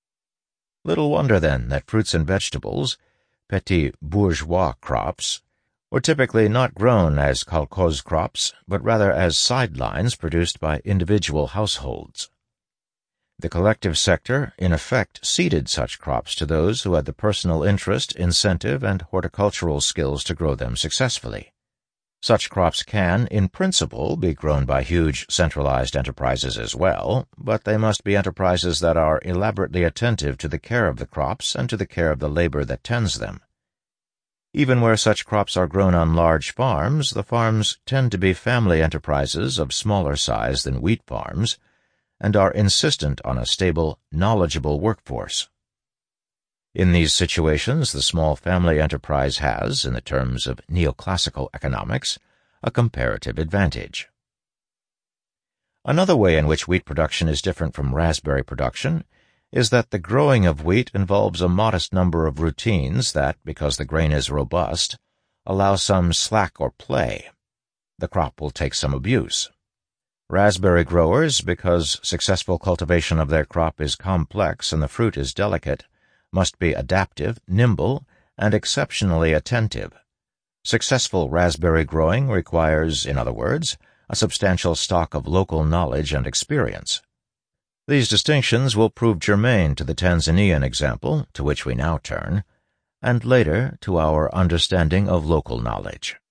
Little wonder, then, that fruits and vegetables, petit bourgeois crops, were typically not grown as kolkhoz crops, but rather as sidelines produced by individual households. The collective sector, in effect, ceded such crops to those who had the personal interest, incentive, and horticultural skills to grow them successfully. Such crops can, in principle, be grown by huge centralized enterprises as well, but they must be enterprises that are elaborately attentive to the care of the crops and to the care of the labor that tends them. Even where such crops are grown on large farms, the farms tend to be family enterprises of smaller size than wheat farms, and are insistent on a stable, knowledgeable workforce. In these situations, the small family enterprise has, in the terms of neoclassical economics, a comparative advantage. Another way in which wheat production is different from raspberry production is that the growing of wheat involves a modest number of routines that, because the grain is robust, allow some slack or play. The crop will take some abuse. Raspberry growers, because successful cultivation of their crop is complex and the fruit is delicate, must be adaptive, nimble, and exceptionally attentive. Successful raspberry growing requires, in other words, a substantial stock of local knowledge and experience. These distinctions will prove germane to the Tanzanian example, to which we now turn, and later to our understanding of local knowledge.